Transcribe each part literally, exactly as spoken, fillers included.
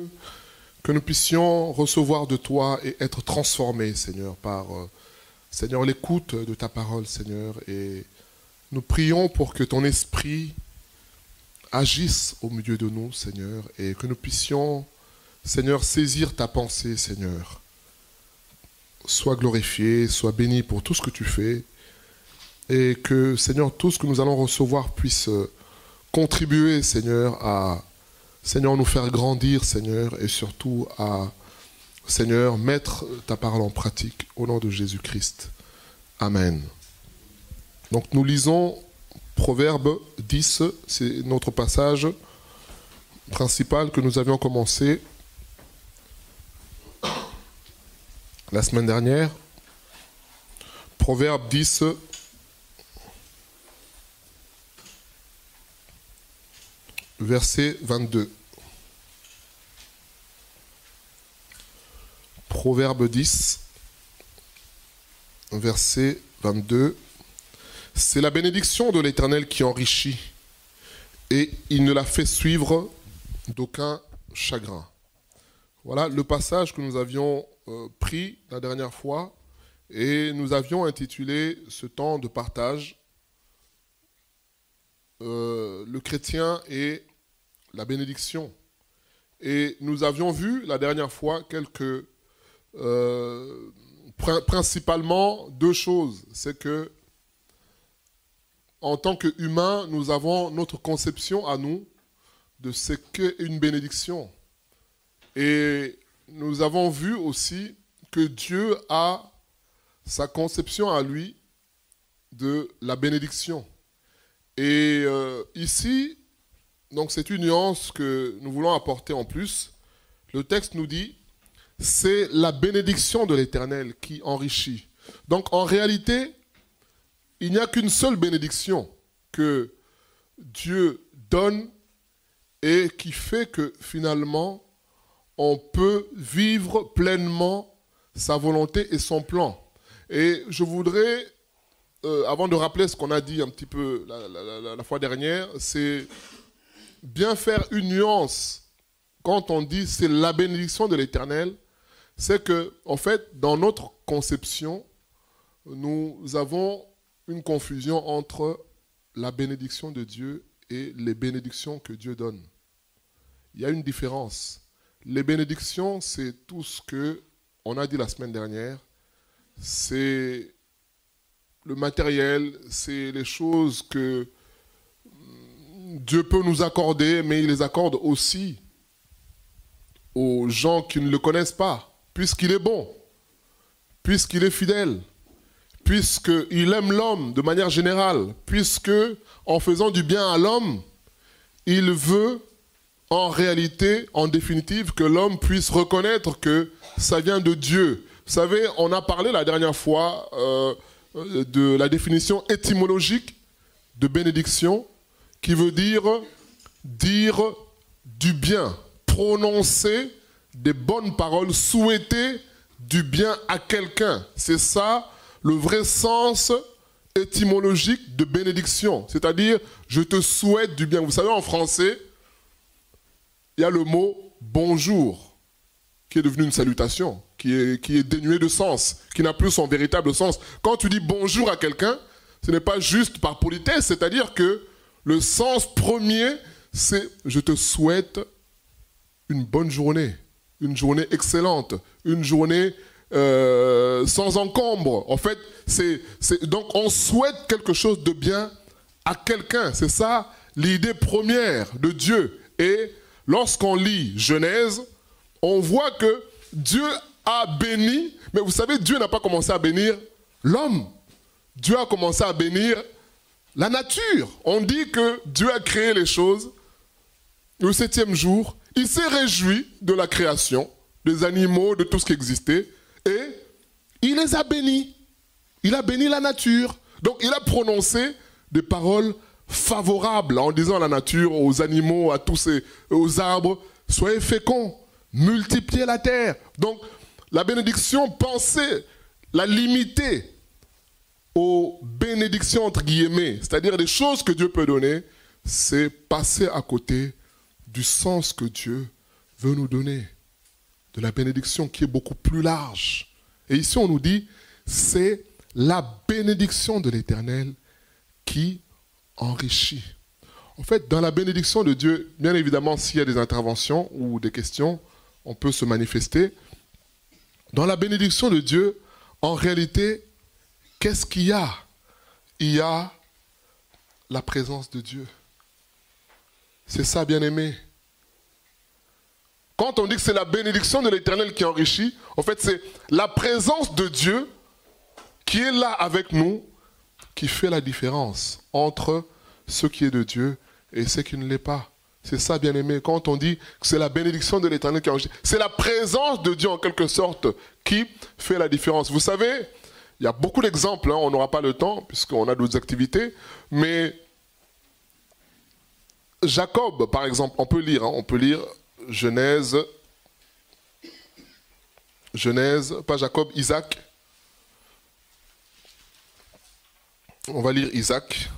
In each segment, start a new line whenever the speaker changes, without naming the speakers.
que nous puissions recevoir de toi et être transformés, Seigneur, par, euh, Seigneur, l'écoute de ta parole, Seigneur. Et nous prions pour que ton esprit agisse au milieu de nous, Seigneur, et que nous puissions, Seigneur, saisir ta pensée, Seigneur. Sois glorifié, sois béni pour tout ce que tu fais, et que, Seigneur, tout ce que nous allons recevoir puisse contribuer, Seigneur, à, Seigneur, nous faire grandir, Seigneur, et surtout à, Seigneur, mettre ta parole en pratique, au nom de Jésus-Christ. Amen. Donc nous lisons Proverbe dix, c'est notre passage principal que nous avions commencé la semaine dernière. Proverbe dix, verset vingt-deux. Proverbe dix, verset vingt-deux. C'est la bénédiction de l'Éternel qui enrichit, et il ne la fait suivre d'aucun chagrin. Voilà le passage que nous avions euh, pris la dernière fois, et nous avions intitulé ce temps de partage euh, le chrétien et la bénédiction. Et nous avions vu la dernière fois quelques, euh, pr- principalement deux choses. C'est que en tant qu'humains, nous avons notre conception à nous de ce qu'est une bénédiction. Et nous avons vu aussi que Dieu a sa conception à lui de la bénédiction. Et euh, ici, donc c'est une nuance que nous voulons apporter en plus. Le texte nous dit, c'est la bénédiction de l'Éternel qui enrichit. Donc en réalité, il n'y a qu'une seule bénédiction que Dieu donne et qui fait que finalement, on peut vivre pleinement sa volonté et son plan. Et je voudrais, euh, avant de rappeler ce qu'on a dit un petit peu la, la, la, la fois dernière, c'est bien faire une nuance quand on dit c'est la bénédiction de l'Éternel. C'est que, en fait, dans notre conception, nous avons une confusion entre la bénédiction de Dieu et les bénédictions que Dieu donne. Il y a une différence. Les bénédictions, c'est tout ce que on a dit la semaine dernière. C'est le matériel, c'est les choses que Dieu peut nous accorder, mais il les accorde aussi aux gens qui ne le connaissent pas, puisqu'il est bon, puisqu'il est fidèle, puisqu'il aime l'homme de manière générale, puisque en faisant du bien à l'homme, il veut en réalité, en définitive, que l'homme puisse reconnaître que ça vient de Dieu. Vous savez, on a parlé la dernière fois euh, de la définition étymologique de bénédiction, qui veut dire dire du bien, prononcer des bonnes paroles, souhaiter du bien à quelqu'un. C'est ça le vrai sens étymologique de bénédiction, c'est-à-dire je te souhaite du bien. Vous savez, en français, il y a le mot bonjour qui est devenu une salutation, qui est, qui est dénué de sens, qui n'a plus son véritable sens. Quand tu dis bonjour à quelqu'un, ce n'est pas juste par politesse, c'est-à-dire que le sens premier, c'est je te souhaite une bonne journée, une journée excellente, une journée Euh, sans encombre. En fait, c'est, c'est, donc on souhaite quelque chose de bien à quelqu'un. C'est ça l'idée première de Dieu. Et lorsqu'on lit Genèse, on voit que Dieu a béni, mais vous savez, Dieu n'a pas commencé à bénir l'homme. Dieu a commencé à bénir la nature. On dit que Dieu a créé les choses le septième jour. Il s'est réjoui de la création, des animaux, de tout ce qui existait. Et il les a bénis. Il a béni la nature. Donc il a prononcé des paroles favorables en disant à la nature, aux animaux, à tous ces, aux arbres, soyez féconds, multipliez la terre. Donc la bénédiction, pensez la limiter aux bénédictions entre guillemets, c'est-à-dire des choses que Dieu peut donner, c'est passer à côté du sens que Dieu veut nous donner de la bénédiction qui est beaucoup plus large. Et ici, on nous dit, c'est la bénédiction de l'Éternel qui enrichit. En fait, dans la bénédiction de Dieu, bien évidemment, s'il y a des interventions ou des questions, on peut se manifester. Dans la bénédiction de Dieu, en réalité, qu'est-ce qu'il y a? Il y a la présence de Dieu. C'est ça, bien-aimé. Quand on dit que c'est la bénédiction de l'Éternel qui enrichit, en fait, c'est la présence de Dieu qui est là avec nous, qui fait la différence entre ce qui est de Dieu et ce qui ne l'est pas. C'est ça, bien-aimé. Quand on dit que c'est la bénédiction de l'Éternel qui enrichit, c'est la présence de Dieu, en quelque sorte, qui fait la différence. Vous savez, il y a beaucoup d'exemples, hein, on n'aura pas le temps, puisqu'on a d'autres activités, mais Jacob, par exemple, on peut lire, hein, on peut lire Genèse, Genèse, pas Jacob, Isaac. On va lire Isaac.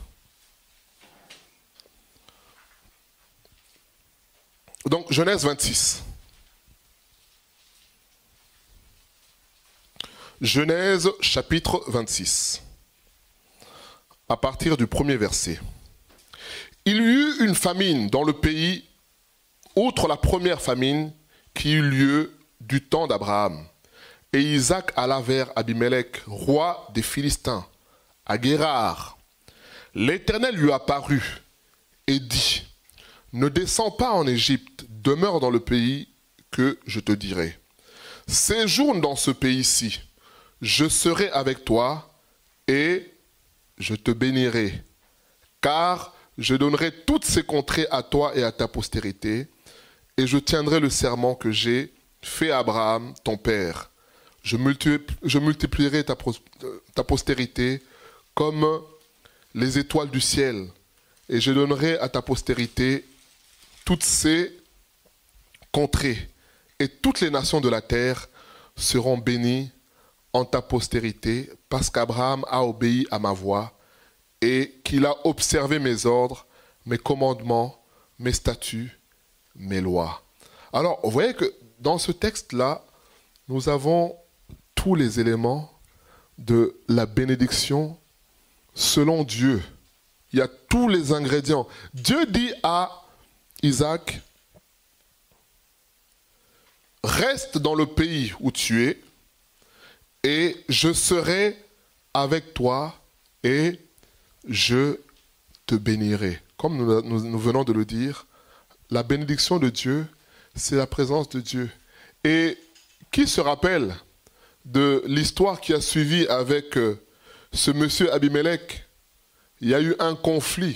Donc, Genèse vingt-six. Genèse chapitre vingt-six. À partir du premier verset. Il y eut une famine dans le pays, outre la première famine qui eut lieu du temps d'Abraham. Et Isaac alla vers Abimelech, roi des Philistins, à Guérar. L'Éternel lui apparut et dit, « Ne descends pas en Égypte, demeure dans le pays que je te dirai. Séjourne dans ce pays-ci, je serai avec toi et je te bénirai, car je donnerai toutes ces contrées à toi et à ta postérité, et je tiendrai le serment que j'ai fait à Abraham, ton père. Je, multipli- je multiplierai ta, pros- ta postérité comme les étoiles du ciel, et je donnerai à ta postérité toutes ces contrées, et toutes les nations de la terre seront bénies en ta postérité, parce qu'Abraham a obéi à ma voix, et qu'il a observé mes ordres, mes commandements, mes statuts, mes lois. » Alors, vous voyez que dans ce texte-là, nous avons tous les éléments de la bénédiction selon Dieu. Il y a tous les ingrédients. Dieu dit à Isaac, « Reste dans le pays où tu es, et je serai avec toi, et je te bénirai. » Comme nous, nous, nous venons de le dire, la bénédiction de Dieu, c'est la présence de Dieu. Et qui se rappelle de l'histoire qui a suivi avec euh, ce monsieur Abimelech? Il y a eu un conflit.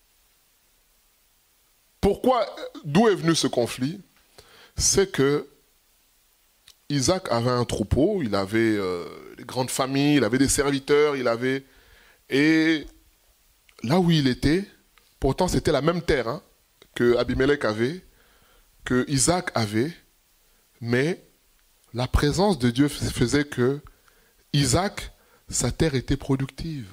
Pourquoi? D'où est venu ce conflit? C'est que Isaac avait un troupeau, il avait euh, des grandes familles, il avait des serviteurs, il avait... Et là où il était, pourtant c'était la même terre hein, que Abimelech avait, que Isaac avait, mais la présence de Dieu faisait que Isaac, sa terre était productive.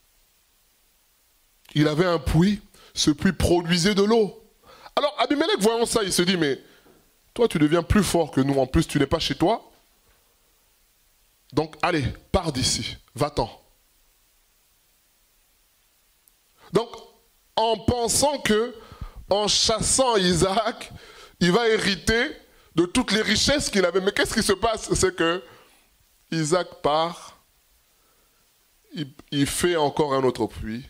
Il avait un puits, ce puits produisait de l'eau. Alors Abimelech, voyant ça, il se dit, mais toi tu deviens plus fort que nous, en plus tu n'es pas chez toi. Donc allez, pars d'ici, va-t'en. Donc, en pensant que, en chassant Isaac, il va hériter de toutes les richesses qu'il avait. Mais qu'est-ce qui se passe? C'est que Isaac part, il, il fait encore un autre puits.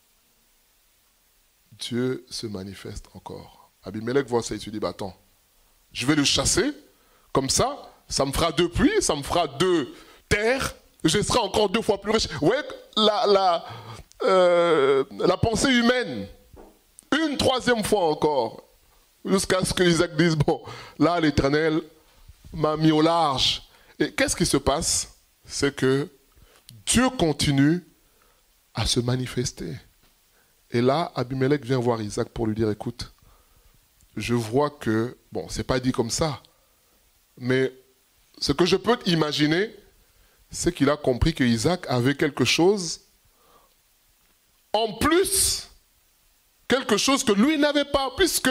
Dieu se manifeste encore. Abimelech voit ça et se dit, bah attends, je vais le chasser, comme ça, ça me fera deux puits, ça me fera deux terres, je serai encore deux fois plus riche. Vous voyez, la, la, euh, la pensée humaine, une troisième fois encore, jusqu'à ce que Isaac dise, bon, là l'Éternel m'a mis au large. Et qu'est-ce qui se passe? C'est que Dieu continue à se manifester. Et là, Abimelech vient voir Isaac pour lui dire, écoute, je vois que, bon, c'est pas dit comme ça, mais ce que je peux imaginer, c'est qu'il a compris que Isaac avait quelque chose en plus, quelque chose que lui n'avait pas, puisque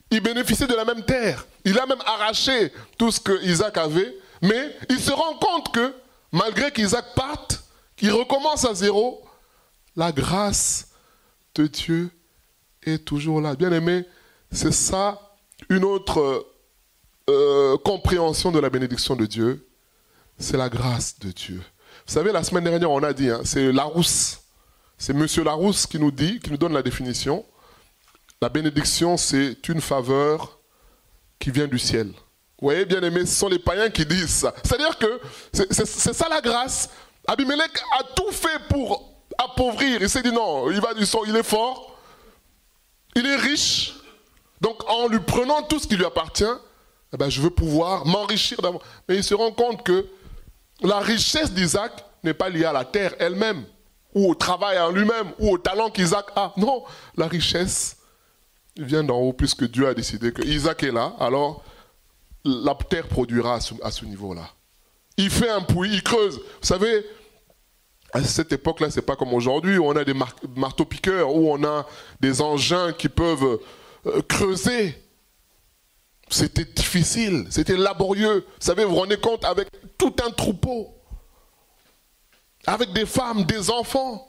il bénéficiait de la même terre. Il a même arraché tout ce que Isaac avait, mais il se rend compte que malgré qu'Isaac parte, qu'il recommence à zéro, la grâce de Dieu est toujours là. Bien aimé, c'est ça une autre euh, compréhension de la bénédiction de Dieu. C'est la grâce de Dieu. Vous savez, la semaine dernière, on a dit, hein, c'est Larousse. C'est Monsieur Larousse qui nous dit, qui nous donne la définition. La bénédiction, c'est une faveur qui vient du ciel. Vous voyez, bien aimé, ce sont les païens qui disent ça. C'est-à-dire que c'est, c'est, c'est ça la grâce. Abimelech a tout fait pour appauvrir. Il s'est dit non, il, va, il est fort, il est riche. Donc en lui prenant tout ce qui lui appartient, eh ben, je veux pouvoir m'enrichir d'abord. Mais il se rend compte que la richesse d'Isaac n'est pas liée à la terre elle-même, ou au travail en lui-même, ou au talent qu'Isaac a. Non, la richesse vient d'en haut, puisque Dieu a décidé que Isaac est là, alors la terre produira à ce, à ce niveau-là. Il fait un puits, il creuse. Vous savez, à cette époque-là, c'est pas comme aujourd'hui, où on a des mar- marteaux-piqueurs, où on a des engins qui peuvent euh, creuser. C'était difficile, c'était laborieux. Vous savez, vous vous rendez compte, avec tout un troupeau, avec des femmes, des enfants.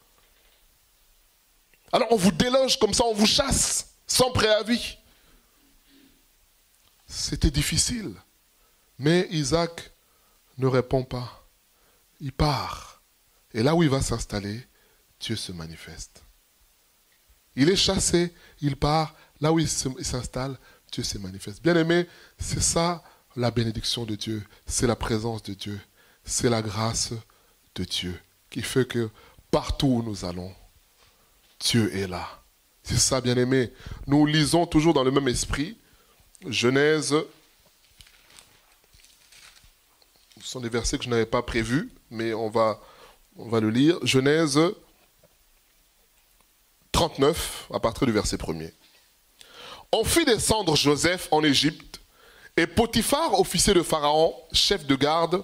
Alors on vous déloge comme ça, on vous chasse, sans préavis. C'était difficile. Mais Isaac ne répond pas. Il part. Et là où il va s'installer, Dieu se manifeste. Il est chassé, il part. Là où il s'installe, Dieu se manifeste. Bien aimé, c'est ça la bénédiction de Dieu. C'est la présence de Dieu. C'est la grâce de Dieu qui fait que partout où nous allons, Dieu est là. C'est ça, bien aimé. Nous lisons toujours dans le même esprit. Genèse, ce sont des versets que je n'avais pas prévus, mais on va, on va le lire. Genèse trente-neuf, à partir du verset premier. On fit descendre Joseph en Égypte, et Potiphar, officier de Pharaon, chef de garde,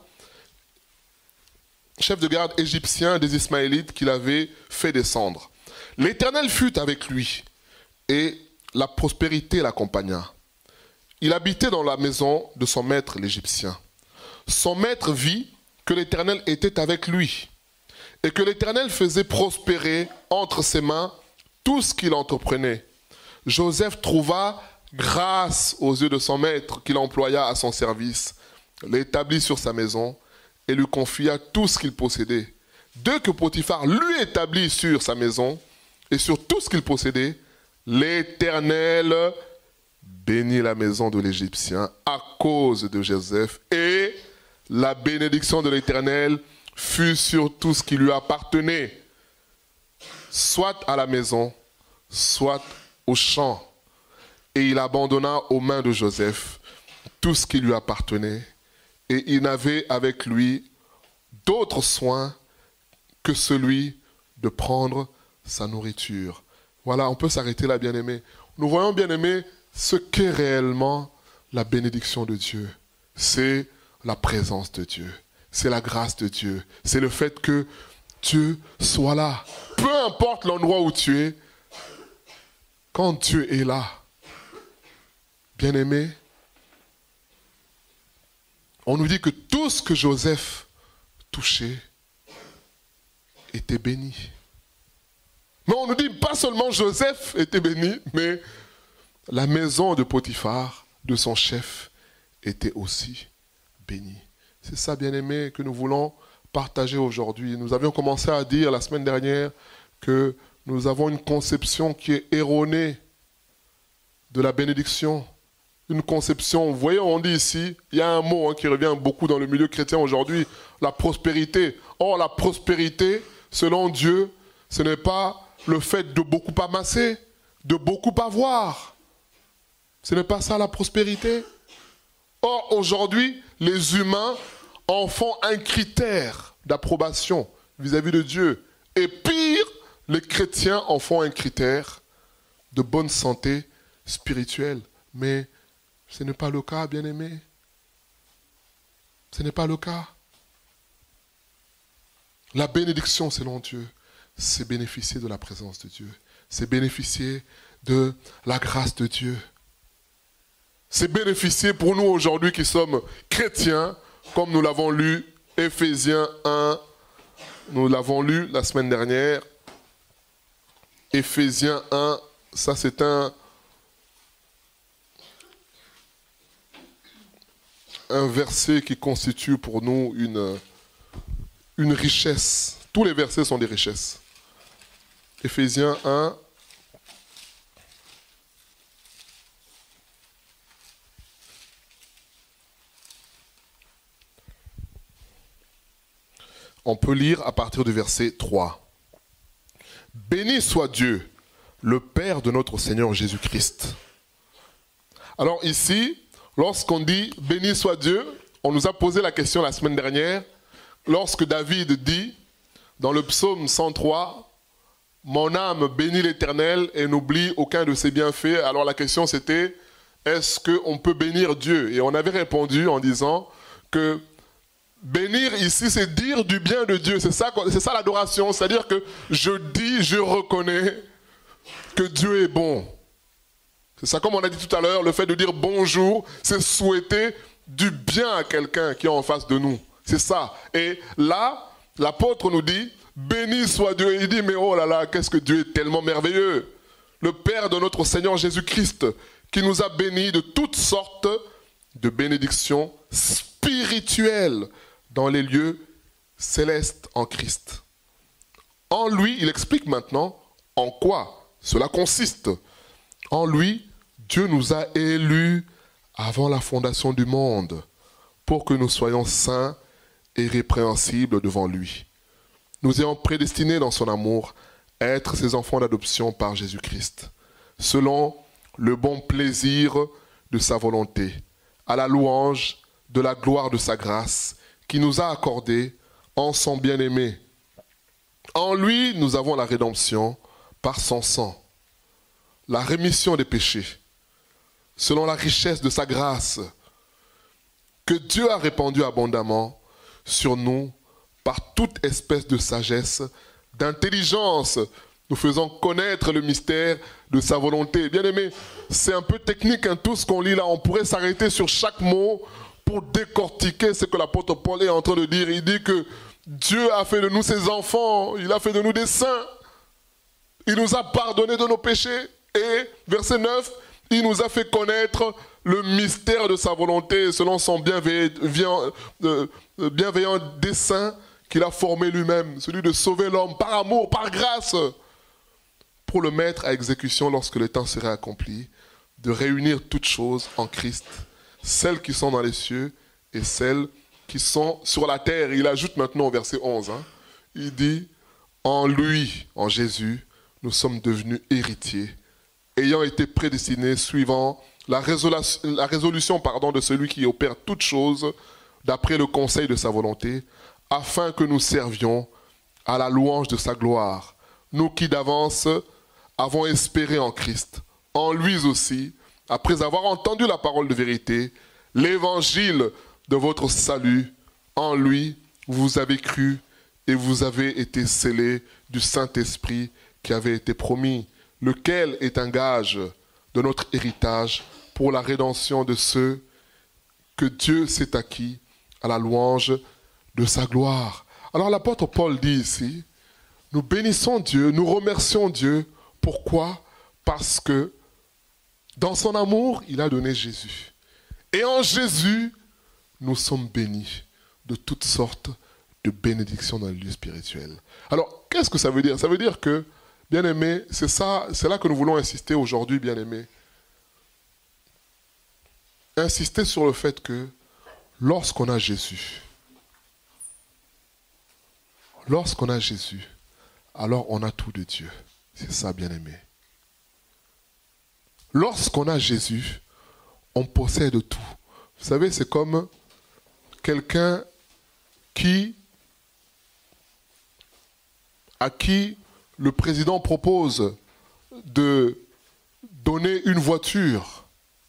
chef de garde égyptien des Ismaélites qu'il avait fait descendre. L'Éternel fut avec lui, et la prospérité l'accompagna. Il habitait dans la maison de son maître l'Égyptien. Son maître vit que l'Éternel était avec lui, et que l'Éternel faisait prospérer entre ses mains tout ce qu'il entreprenait. Joseph trouva grâce aux yeux de son maître qu'il employa à son service, l'établit sur sa maison et lui confia tout ce qu'il possédait. Dès que Potiphar lui établit sur sa maison et sur tout ce qu'il possédait, l'Éternel bénit la maison de l'Égyptien à cause de Joseph, et la bénédiction de l'Éternel fut sur tout ce qui lui appartenait, soit à la maison, soit au champ. Et il abandonna aux mains de Joseph tout ce qui lui appartenait, et il n'avait avec lui d'autre soin que celui de prendre sa nourriture. Voilà, on peut s'arrêter là, bien-aimé. Nous voyons, bien-aimé, ce qu'est réellement la bénédiction de Dieu. C'est la présence de Dieu. C'est la grâce de Dieu. C'est le fait que Dieu soit là. Peu importe l'endroit où tu es, quand Dieu est là, bien-aimé, on nous dit que tout ce que Joseph touchait était béni. Mais on nous dit pas seulement Joseph était béni, mais la maison de Potiphar, de son chef, était aussi bénie. C'est ça, bien-aimé, que nous voulons partager aujourd'hui. Nous avions commencé à dire la semaine dernière que nous avons une conception qui est erronée de la bénédiction. Une conception, vous voyez, on dit ici, il y a un mot hein, qui revient beaucoup dans le milieu chrétien aujourd'hui, la prospérité. Or, la prospérité, selon Dieu, ce n'est pas le fait de beaucoup amasser, de beaucoup avoir. Ce n'est pas ça la prospérité. Or, aujourd'hui, les humains en font un critère d'approbation vis-à-vis de Dieu. Et pire, les chrétiens en font un critère de bonne santé spirituelle. Mais ce n'est pas le cas, bien-aimé. Ce n'est pas le cas. La bénédiction selon Dieu, c'est bénéficier de la présence de Dieu. C'est bénéficier de la grâce de Dieu. c'est bénéficier pour nous aujourd'hui qui sommes chrétiens, comme nous l'avons lu, Éphésiens un, nous l'avons lu la semaine dernière. Éphésiens un, ça c'est un, un verset qui constitue pour nous une, une richesse. Tous les versets sont des richesses. Éphésiens un. On peut lire à partir du verset trois. Béni soit Dieu, le Père de notre Seigneur Jésus-Christ. Alors ici, lorsqu'on dit « Béni soit Dieu », on nous a posé la question la semaine dernière, lorsque David dit, dans le psaume cent trois, « Mon âme bénit l'Éternel et n'oublie aucun de ses bienfaits ». Alors la question c'était, est-ce qu'on peut bénir Dieu? Et on avait répondu en disant que bénir ici, c'est dire du bien de Dieu. C'est ça, c'est ça l'adoration. C'est-à-dire que je dis, je reconnais que Dieu est bon. C'est ça, comme on a dit tout à l'heure, le fait de dire bonjour, c'est souhaiter du bien à quelqu'un qui est en face de nous. C'est ça. Et là, l'apôtre nous dit, béni soit Dieu. Il dit, mais oh là là, qu'est-ce que Dieu est tellement merveilleux. Le Père de notre Seigneur Jésus-Christ, qui nous a bénis de toutes sortes de bénédictions spirituelles dans les lieux célestes en Christ. En lui, il explique maintenant en quoi cela consiste. En lui, Dieu nous a élus avant la fondation du monde pour que nous soyons saints et irrépréhensibles devant lui. Nous ayons prédestinés dans son amour à être ses enfants d'adoption par Jésus-Christ, selon le bon plaisir de sa volonté, à la louange de la gloire de sa grâce, qui nous a accordé en son bien-aimé. En lui, nous avons la rédemption par son sang, la rémission des péchés, selon la richesse de sa grâce, que Dieu a répandue abondamment sur nous par toute espèce de sagesse, d'intelligence, nous faisant connaître le mystère de sa volonté. Bien-aimés, c'est un peu technique hein, tout ce qu'on lit là, on pourrait s'arrêter sur chaque mot pour décortiquer ce que l'apôtre Paul est en train de dire. Il dit que Dieu a fait de nous ses enfants, il a fait de nous des saints, il nous a pardonné de nos péchés. Et, verset neuf, il nous a fait connaître le mystère de sa volonté selon son bienveillant, euh, bienveillant dessein qu'il a formé lui-même, celui de sauver l'homme par amour, par grâce, pour le mettre à exécution lorsque le temps serait accompli, de réunir toutes choses en Christ, celles qui sont dans les cieux et celles qui sont sur la terre. Il ajoute maintenant au verset onze, hein, il dit, en lui, en Jésus, nous sommes devenus héritiers, ayant été prédestinés suivant la résolution, la résolution pardon, de celui qui opère toutes choses d'après le conseil de sa volonté, afin que nous servions à la louange de sa gloire, nous qui d'avance avons espéré en Christ, en lui aussi, après avoir entendu la parole de vérité, l'évangile de votre salut, en lui, vous avez cru et vous avez été scellés du Saint-Esprit qui avait été promis, lequel est un gage de notre héritage pour la rédemption de ceux que Dieu s'est acquis à la louange de sa gloire. Alors l'apôtre Paul dit ici, nous bénissons Dieu, nous remercions Dieu. Pourquoi? Parce que dans son amour, il a donné Jésus. Et en Jésus, nous sommes bénis de toutes sortes de bénédictions dans le lieu spirituel. Alors, qu'est-ce que ça veut dire? Ça veut dire que, bien-aimés, c'est ça, c'est là que nous voulons insister aujourd'hui, bien-aimés. Insister sur le fait que lorsqu'on a Jésus, lorsqu'on a Jésus, alors on a tout de Dieu. C'est ça, bien-aimé. Lorsqu'on a Jésus, on possède tout. Vous savez, c'est comme quelqu'un qui, à qui le président propose de donner une voiture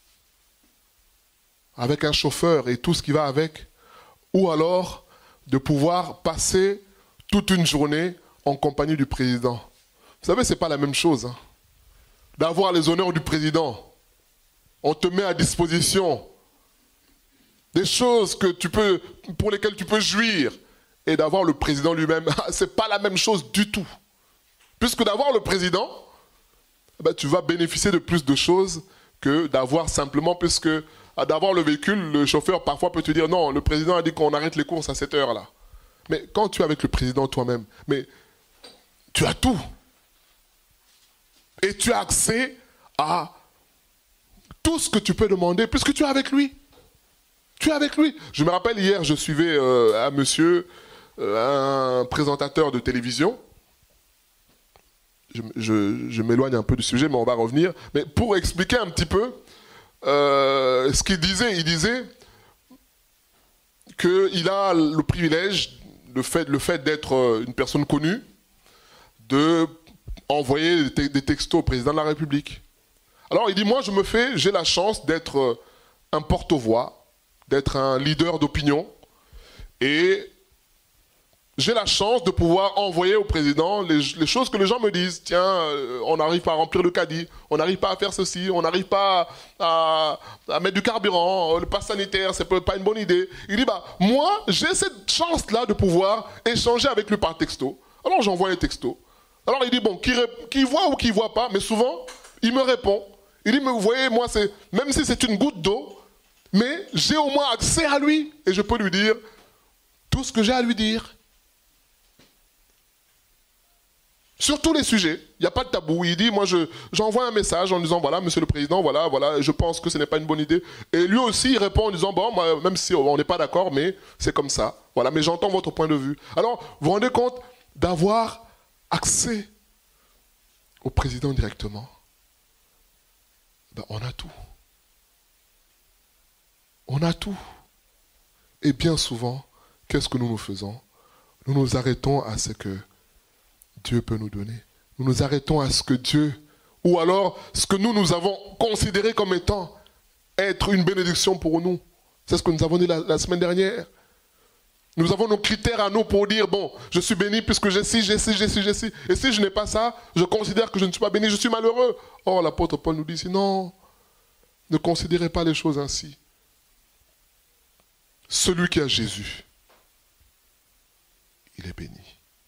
avec un chauffeur et tout ce qui va avec, ou alors de pouvoir passer toute une journée en compagnie du président. Vous savez, ce n'est pas la même chose. Hein, d'avoir les honneurs du président. on te met à disposition des choses que tu peux, pour lesquelles tu peux jouir, et d'avoir le président lui-même, c'est pas la même chose du tout. Puisque d'avoir le président, ben, tu vas bénéficier de plus de choses que d'avoir simplement, puisque d'avoir le véhicule, le chauffeur parfois peut te dire non, le président a dit qu'on arrête les courses à cette heure-là. Mais quand tu es avec le président toi-même, mais tu as tout. Et tu as accès à tout ce que tu peux demander, puisque tu es avec lui. Tu es avec lui. Je me rappelle hier, je suivais euh, un monsieur, euh, un présentateur de télévision. Je, je, je m'éloigne un peu du sujet, mais on va revenir. Mais pour expliquer un petit peu euh, ce qu'il disait, il disait qu'il a le privilège, le fait, le fait d'être une personne connue, de envoyer des, des textos au président de la République. Alors il dit, moi je me fais, j'ai la chance d'être un porte-voix, d'être un leader d'opinion, et j'ai la chance de pouvoir envoyer au président les, les choses que les gens me disent. Tiens, euh, on n'arrive pas à remplir le caddie, on n'arrive pas à faire ceci, on n'arrive pas à, à mettre du carburant, le pass sanitaire, c'est pas une bonne idée. Il dit, bah, moi, j'ai cette chance-là de pouvoir échanger avec lui par texto. Alors j'envoie un texto. Alors il dit, bon, qui, qui voit ou qui voit pas, mais souvent, il me répond. Il dit, mais vous voyez, moi, c'est, même si c'est une goutte d'eau, mais j'ai au moins accès à lui et je peux lui dire tout ce que j'ai à lui dire. Sur tous les sujets, il n'y a pas de tabou. Il dit, moi, je, j'envoie un message en disant, voilà, monsieur le président, voilà, voilà, je pense que ce n'est pas une bonne idée. Et lui aussi, il répond en disant, bon, moi, même si on n'est pas d'accord, mais c'est comme ça. Voilà, mais j'entends votre point de vue. Alors, vous vous rendez compte d'avoir accès au président directement? Ben, on a tout. On a tout. Et bien souvent, qu'est-ce que nous nous faisons? Nous nous arrêtons à ce que Dieu peut nous donner. Nous nous arrêtons à ce que Dieu, ou alors ce que nous, nous avons considéré comme étant être une bénédiction pour nous. C'est ce que nous avons dit la, la semaine dernière. Nous avons nos critères à nous pour dire, bon, je suis béni puisque j'ai ci, j'ai ci, j'ai ci, j'ai ci. Et si je n'ai pas ça, je considère que je ne suis pas béni, je suis malheureux. Or, l'apôtre Paul nous dit, non, ne considérez pas les choses ainsi. Celui qui a Jésus, il est béni.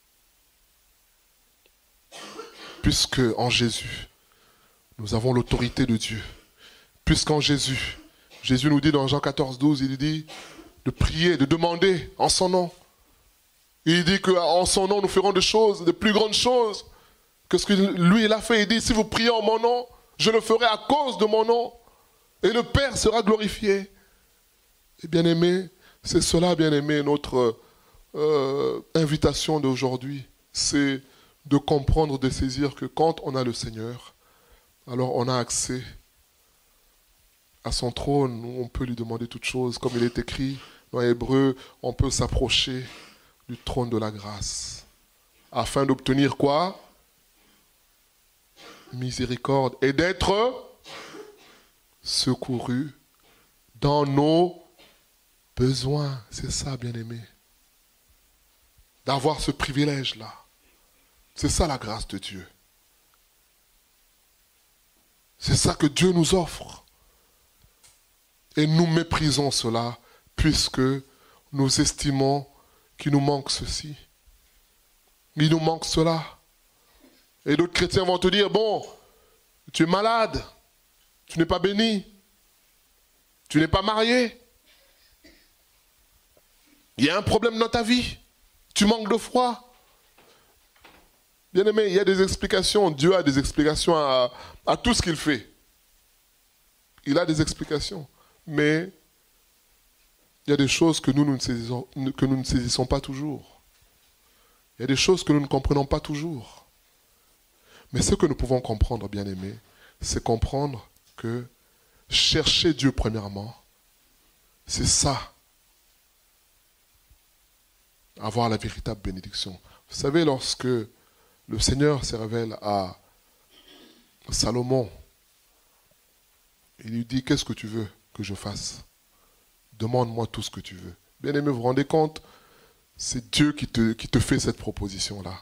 Puisque en Jésus, nous avons l'autorité de Dieu. Puisqu'en Jésus, Jésus nous dit dans Jean quatorze, douze, il dit de prier, de demander en son nom. Il dit qu'en son nom, nous ferons des choses, de plus grandes choses que ce que lui, il a fait. Il dit, si vous priez en mon nom, je le ferai à cause de mon nom. Et le Père sera glorifié. Et bien aimé, c'est cela, bien aimé, notre euh, invitation d'aujourd'hui. C'est de comprendre, de saisir que quand on a le Seigneur, alors on a accès à son trône où on peut lui demander toutes choses. Comme il est écrit dans Hébreu, on peut s'approcher du trône de la grâce. Afin d'obtenir quoi? Miséricorde. Et d'être secouru dans nos besoins. C'est ça, bien-aimé. D'avoir ce privilège-là. C'est ça la grâce de Dieu. C'est ça que Dieu nous offre. Et nous méprisons cela puisque nous estimons qu'il nous manque ceci. Il nous manque cela. Et d'autres chrétiens vont te dire, bon, tu es malade, tu n'es pas béni, tu n'es pas marié, il y a un problème dans ta vie, tu manques de foi. Bien aimé, il y a des explications, Dieu a des explications à, à tout ce qu'il fait. Il a des explications, mais il y a des choses que nous, nous ne saisissons, que nous ne saisissons pas toujours. Il y a des choses que nous ne comprenons pas toujours. Mais ce que nous pouvons comprendre, bien aimé, c'est comprendre que chercher Dieu premièrement, c'est ça, avoir la véritable bénédiction. Vous savez, lorsque le Seigneur se révèle à Salomon, il lui dit, qu'est-ce que tu veux que je fasse? Demande-moi tout ce que tu veux. Bien aimé, vous vous rendez compte? C'est Dieu qui te, qui te fait cette proposition-là.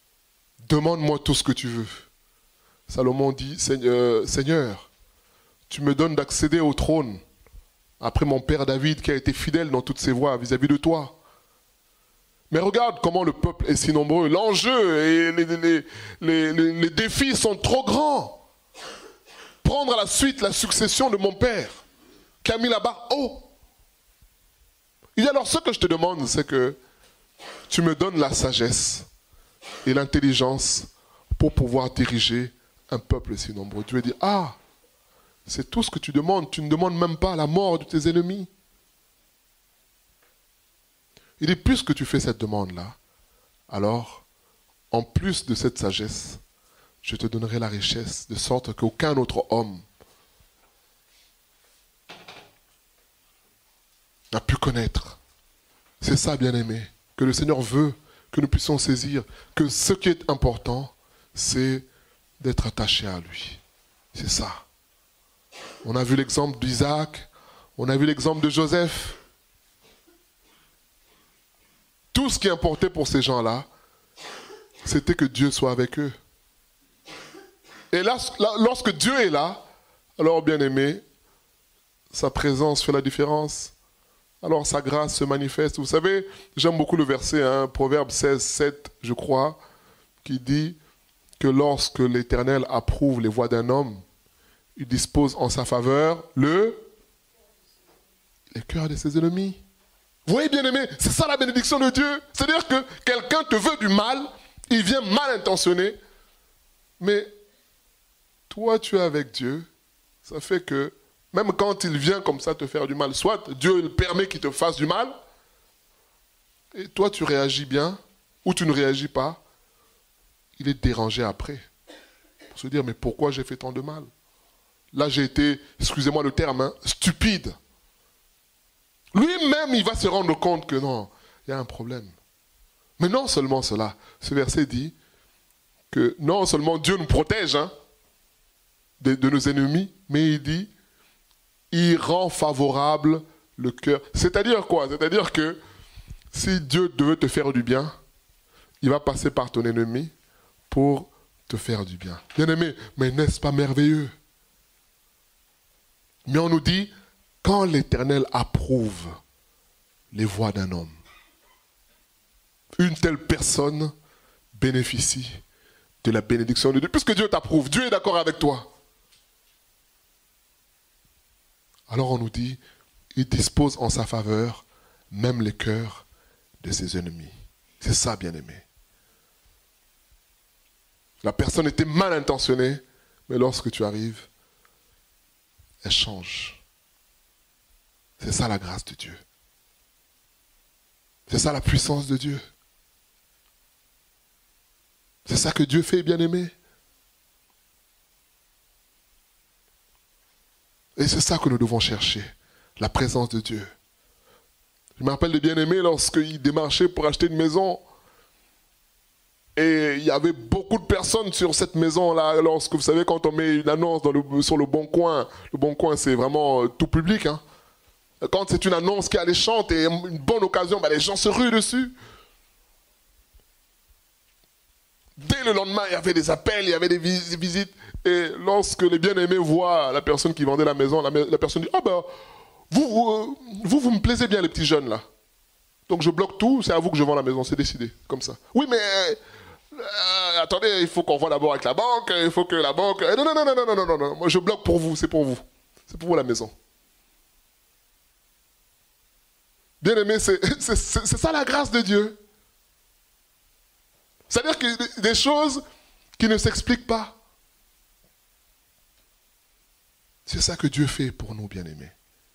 Demande-moi tout ce que tu veux. Salomon dit, Seigneur, tu me donnes d'accéder au trône après mon père David qui a été fidèle dans toutes ses voies vis-à-vis de toi. Mais regarde comment le peuple est si nombreux. L'enjeu et les, les, les, les, les défis sont trop grands. Prendre à la suite la succession de mon père qui a mis là-bas haut. Il dit alors ce que je te demande, c'est que tu me donnes la sagesse et l'intelligence pour pouvoir diriger un peuple si nombreux. Dieu dit, ah, c'est tout ce que tu demandes. Tu ne demandes même pas la mort de tes ennemis. Il dit, puisque tu fais cette demande-là, alors, en plus de cette sagesse, je te donnerai la richesse, de sorte qu'aucun autre homme n'a pu connaître. C'est ça, bien-aimé, que le Seigneur veut que nous puissions saisir, que ce qui est important, c'est d'être attaché à lui. C'est ça. On a vu l'exemple d'Isaac, on a vu l'exemple de Joseph. Tout ce qui importait pour ces gens-là, c'était que Dieu soit avec eux. Et là, lorsque Dieu est là, alors bien-aimé, sa présence fait la différence. Alors sa grâce se manifeste. Vous savez, j'aime beaucoup le verset, hein, Proverbe seize, sept, je crois, qui dit que lorsque l'Éternel approuve les voies d'un homme, il dispose en sa faveur le, les cœurs de ses ennemis. Vous voyez, bien-aimé, c'est ça la bénédiction de Dieu. C'est-à-dire que quelqu'un te veut du mal, il vient mal intentionné, mais toi, tu es avec Dieu. Ça fait que, même quand il vient comme ça te faire du mal, soit Dieu permet qu'il te fasse du mal, et toi, tu réagis bien, ou tu ne réagis pas, il est dérangé après. Pour se dire, mais pourquoi j'ai fait tant de mal? Là, j'ai été, excusez-moi le terme, hein, stupide. Lui-même, il va se rendre compte que non, il y a un problème. Mais non seulement cela, ce verset dit que non seulement Dieu nous protège hein, de, de nos ennemis, mais il dit, il rend favorable le cœur. C'est-à-dire quoi? C'est-à-dire que si Dieu devait te faire du bien, il va passer par ton ennemi pour te faire du bien. Bien-aimé, mais n'est-ce pas merveilleux? Mais on nous dit, quand l'Éternel approuve les voies d'un homme, une telle personne bénéficie de la bénédiction de Dieu. Puisque Dieu t'approuve, Dieu est d'accord avec toi. Alors on nous dit, il dispose en sa faveur même les cœurs de ses ennemis. C'est ça, bien-aimé. La personne était mal intentionnée, mais lorsque tu arrives, elle change. C'est ça la grâce de Dieu. C'est ça la puissance de Dieu. C'est ça que Dieu fait, bien-aimé. Et c'est ça que nous devons chercher, la présence de Dieu. Je me rappelle des bien-aimés lorsqu'ils démarchaient pour acheter une maison. Et il y avait beaucoup de personnes sur cette maison-là. Lorsque, vous savez, quand on met une annonce dans le, sur le Bon Coin, le Bon Coin, c'est vraiment tout public, hein. Quand c'est une annonce qui est alléchante et une bonne occasion, ben les gens se ruent dessus. Dès le lendemain, il y avait des appels, il y avait des visites. Et lorsque les bien-aimés voient la personne qui vendait la maison, la, la personne dit « Ah ben, vous vous, vous, vous me plaisez bien les petits jeunes là. Donc je bloque tout, c'est à vous que je vends la maison, c'est décidé, comme ça. Oui, mais euh, attendez, il faut qu'on voit d'abord avec la banque, il faut que la banque... Non, non, non, non, non, non, non, non, moi je bloque pour vous, c'est pour vous. C'est pour vous la maison. » Bien-aimé, c'est, c'est, c'est, c'est ça la grâce de Dieu. C'est-à-dire que des choses qui ne s'expliquent pas. C'est ça que Dieu fait pour nous, bien-aimés.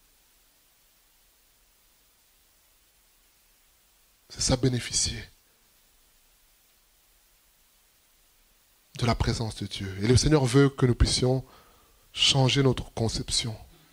C'est ça bénéficier de la présence de Dieu. Et le Seigneur veut que nous puissions changer notre conception.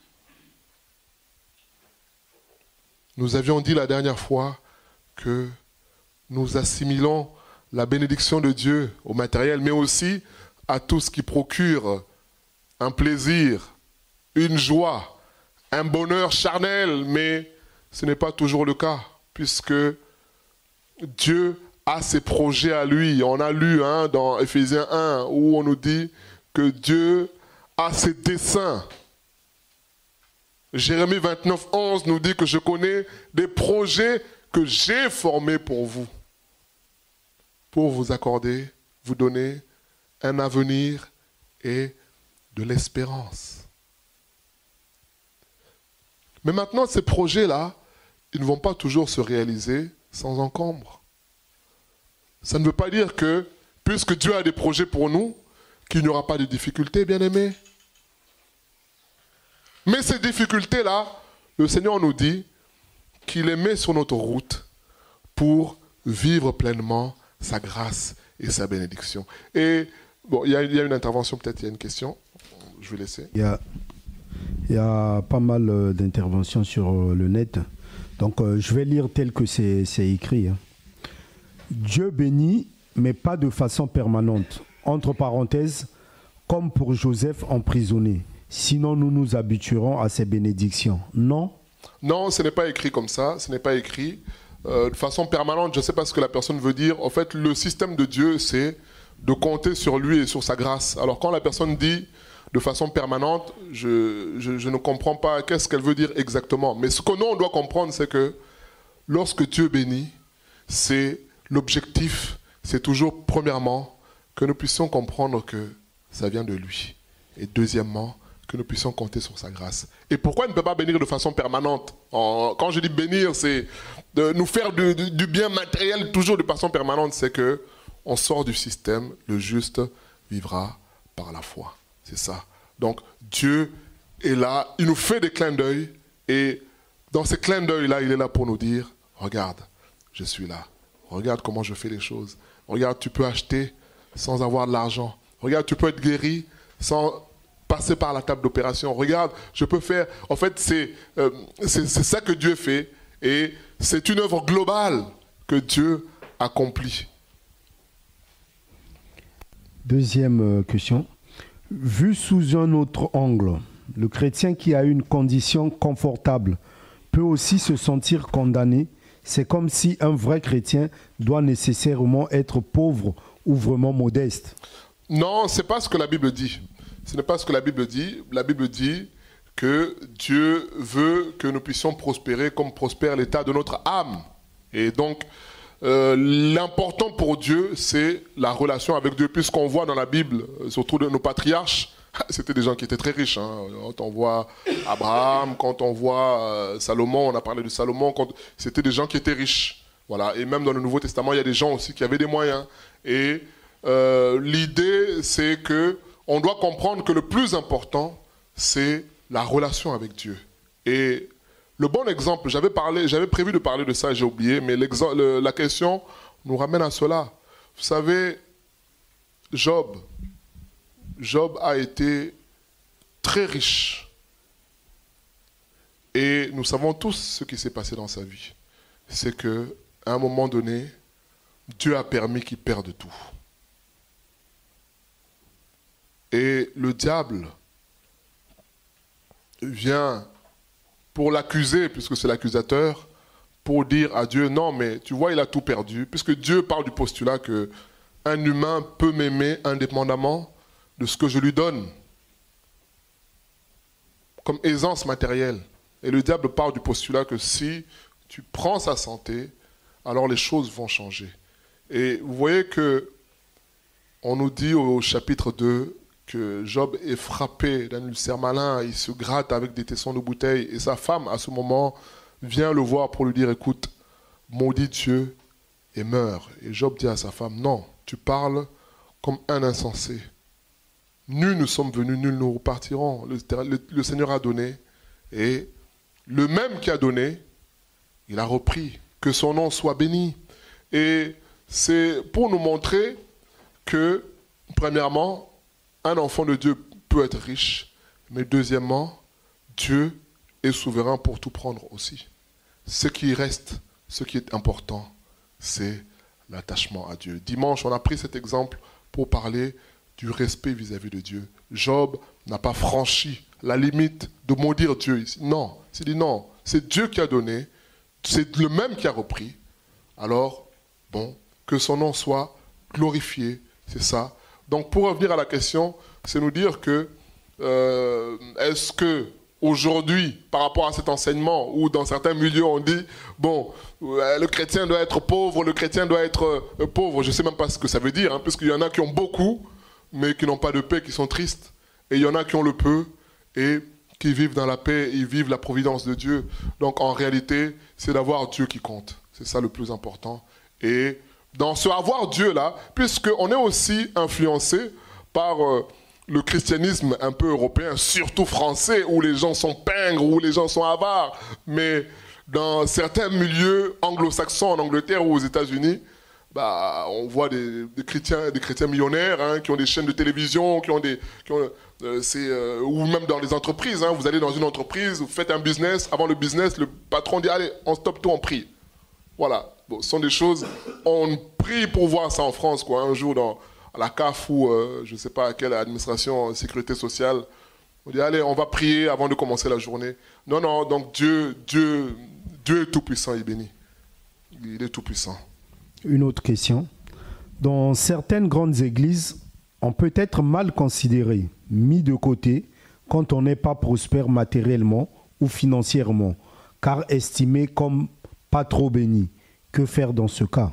Nous avions dit la dernière fois que nous assimilons la bénédiction de Dieu au matériel, mais aussi à tout ce qui procure un plaisir, une joie, un bonheur charnel, mais ce n'est pas toujours le cas, puisque Dieu a ses projets à lui. On a lu hein, dans Éphésiens un, où on nous dit que Dieu a ses desseins Jérémie vingt-neuf, onze nous dit que je connais des projets que j'ai formés pour vous, pour vous accorder, vous donner un avenir et de l'espérance. Mais maintenant, ces projets-là, ils ne vont pas toujours se réaliser sans encombre. Ça ne veut pas dire que, puisque Dieu a des projets pour nous, qu'il n'y aura pas de difficultés, bien-aimés. Mais ces difficultés-là, le Seigneur nous dit qu'il les met sur notre route pour vivre pleinement sa grâce et sa bénédiction. Et bon, il y a, il y a une intervention, peut-être il y a une question. Je vais laisser.
Il y a, il y a pas mal d'interventions sur le net. Donc, euh, je vais lire tel que c'est, c'est écrit. Hein. Dieu bénit, mais pas de façon permanente. Entre parenthèses, comme pour Joseph emprisonné. Sinon, nous nous habituerons à ces bénédictions. Non ?
Non, ce n'est pas écrit comme ça. Ce n'est pas écrit euh, de façon permanente. Je ne sais pas ce que la personne veut dire. En fait, le système de Dieu, c'est de compter sur lui et sur sa grâce. Alors, quand la personne dit de façon permanente, je, je, je ne comprends pas qu'est-ce qu'elle veut dire exactement. Mais ce que nous, on doit comprendre, c'est que lorsque Dieu bénit, c'est l'objectif, c'est toujours, premièrement, que nous puissions comprendre que ça vient de lui. Et deuxièmement, que nous puissions compter sur sa grâce. Et pourquoi il ne peut pas bénir de façon permanente ? en, Quand je dis bénir, c'est de nous faire du, du, du bien matériel toujours de façon permanente. C'est que on sort du système, le juste vivra par la foi. C'est ça. Donc Dieu est là, il nous fait des clins d'œil. Et dans ces clins d'œil-là, il est là pour nous dire, regarde, je suis là. Regarde comment je fais les choses. Regarde, tu peux acheter sans avoir de l'argent. Regarde, tu peux être guéri sans passer par la table d'opération. Regarde, je peux faire... En fait, c'est, euh, c'est, c'est ça que Dieu fait. Et c'est une œuvre globale que Dieu accomplit.
Deuxième question. Vu sous un autre angle, le chrétien qui a une condition confortable peut aussi se sentir condamné. C'est comme si un vrai chrétien doit nécessairement être pauvre ou vraiment modeste.
Non, ce n'est pas ce que la Bible dit. Ce n'est pas ce que la Bible dit. La Bible dit que Dieu veut que nous puissions prospérer comme prospère l'état de notre âme. Et donc, euh, l'important pour Dieu, c'est la relation avec Dieu. Puisqu'on voit dans la Bible, surtout de nos patriarches, c'était des gens qui étaient très riches. Hein. Quand on voit Abraham, quand on voit euh, Salomon, on a parlé de Salomon, quand... c'était des gens qui étaient riches. Voilà. Et même dans le Nouveau Testament, il y a des gens aussi qui avaient des moyens. Et euh, l'idée, c'est que on doit comprendre que le plus important, c'est la relation avec Dieu. Et le bon exemple, j'avais, parlé, j'avais prévu de parler de ça, j'ai oublié, mais le, la question nous ramène à cela. Vous savez, Job, Job a été très riche. Et nous savons tous ce qui s'est passé dans sa vie. C'est qu'à un moment donné, Dieu a permis qu'il perde tout. Et le diable vient pour l'accuser, puisque c'est l'accusateur, pour dire à Dieu, non mais tu vois, il a tout perdu, puisque Dieu parle du postulat qu'un humain peut m'aimer indépendamment de ce que je lui donne, comme aisance matérielle. Et le diable parle du postulat que si tu prends sa santé, alors les choses vont changer. Et vous voyez que on nous dit au chapitre deux, que Job est frappé d'un ulcère malin, il se gratte avec des tessons de bouteille, et sa femme, à ce moment, vient le voir pour lui dire, écoute, maudit Dieu et meurt. Et Job dit à sa femme, non, tu parles comme un insensé. Nul nous sommes venus, nul nous repartirons. Le, le, le Seigneur a donné, et le même qui a donné, il a repris. Que son nom soit béni. Et c'est pour nous montrer que, premièrement, un enfant de Dieu peut être riche, mais deuxièmement, Dieu est souverain pour tout prendre aussi. Ce qui reste, ce qui est important, c'est l'attachement à Dieu. Dimanche, on a pris cet exemple pour parler du respect vis-à-vis de Dieu. Job n'a pas franchi la limite de maudire Dieu. Non, il dit non, c'est Dieu qui a donné, c'est le même qui a repris. Alors, bon, que son nom soit glorifié, c'est ça. Donc pour revenir à la question, c'est nous dire que euh, est-ce que aujourd'hui par rapport à cet enseignement où dans certains milieux on dit bon, euh, le chrétien doit être pauvre, le chrétien doit être euh, pauvre. Je ne sais même pas ce que ça veut dire, hein, parce qu'il y en a qui ont beaucoup mais qui n'ont pas de paix, qui sont tristes. Et il y en a qui ont le peu et qui vivent dans la paix, ils vivent la providence de Dieu. Donc en réalité, c'est d'avoir Dieu qui compte. C'est ça le plus important. Et dans ce avoir Dieu-là, puisqu'on est aussi influencé par euh, le christianisme un peu européen, surtout français, où les gens sont pingres, où les gens sont avares, mais dans certains milieux anglo-saxons, en Angleterre ou aux États-Unis, bah, on voit des, des, chrétiens, des chrétiens millionnaires hein, qui ont des chaînes de télévision, qui ont des, qui ont, euh, c'est, euh, ou même dans les entreprises. Hein, vous allez dans une entreprise, vous faites un business, avant le business, le patron dit « Allez, on stoppe tout, on prie ». Voilà, bon, ce sont des choses, on prie pour voir ça en France, quoi, un jour dans à la C A F ou euh, je ne sais pas à quelle administration, sécurité sociale, on dit « Allez, on va prier avant de commencer la journée ». Non, non, donc Dieu, Dieu, Dieu est tout-puissant, il est béni. Il est tout-puissant.
Une autre question. Dans certaines grandes églises, on peut être mal considéré, mis de côté, quand on n'est pas prospère matériellement ou financièrement, car estimé comme pas trop béni. Que faire dans ce cas?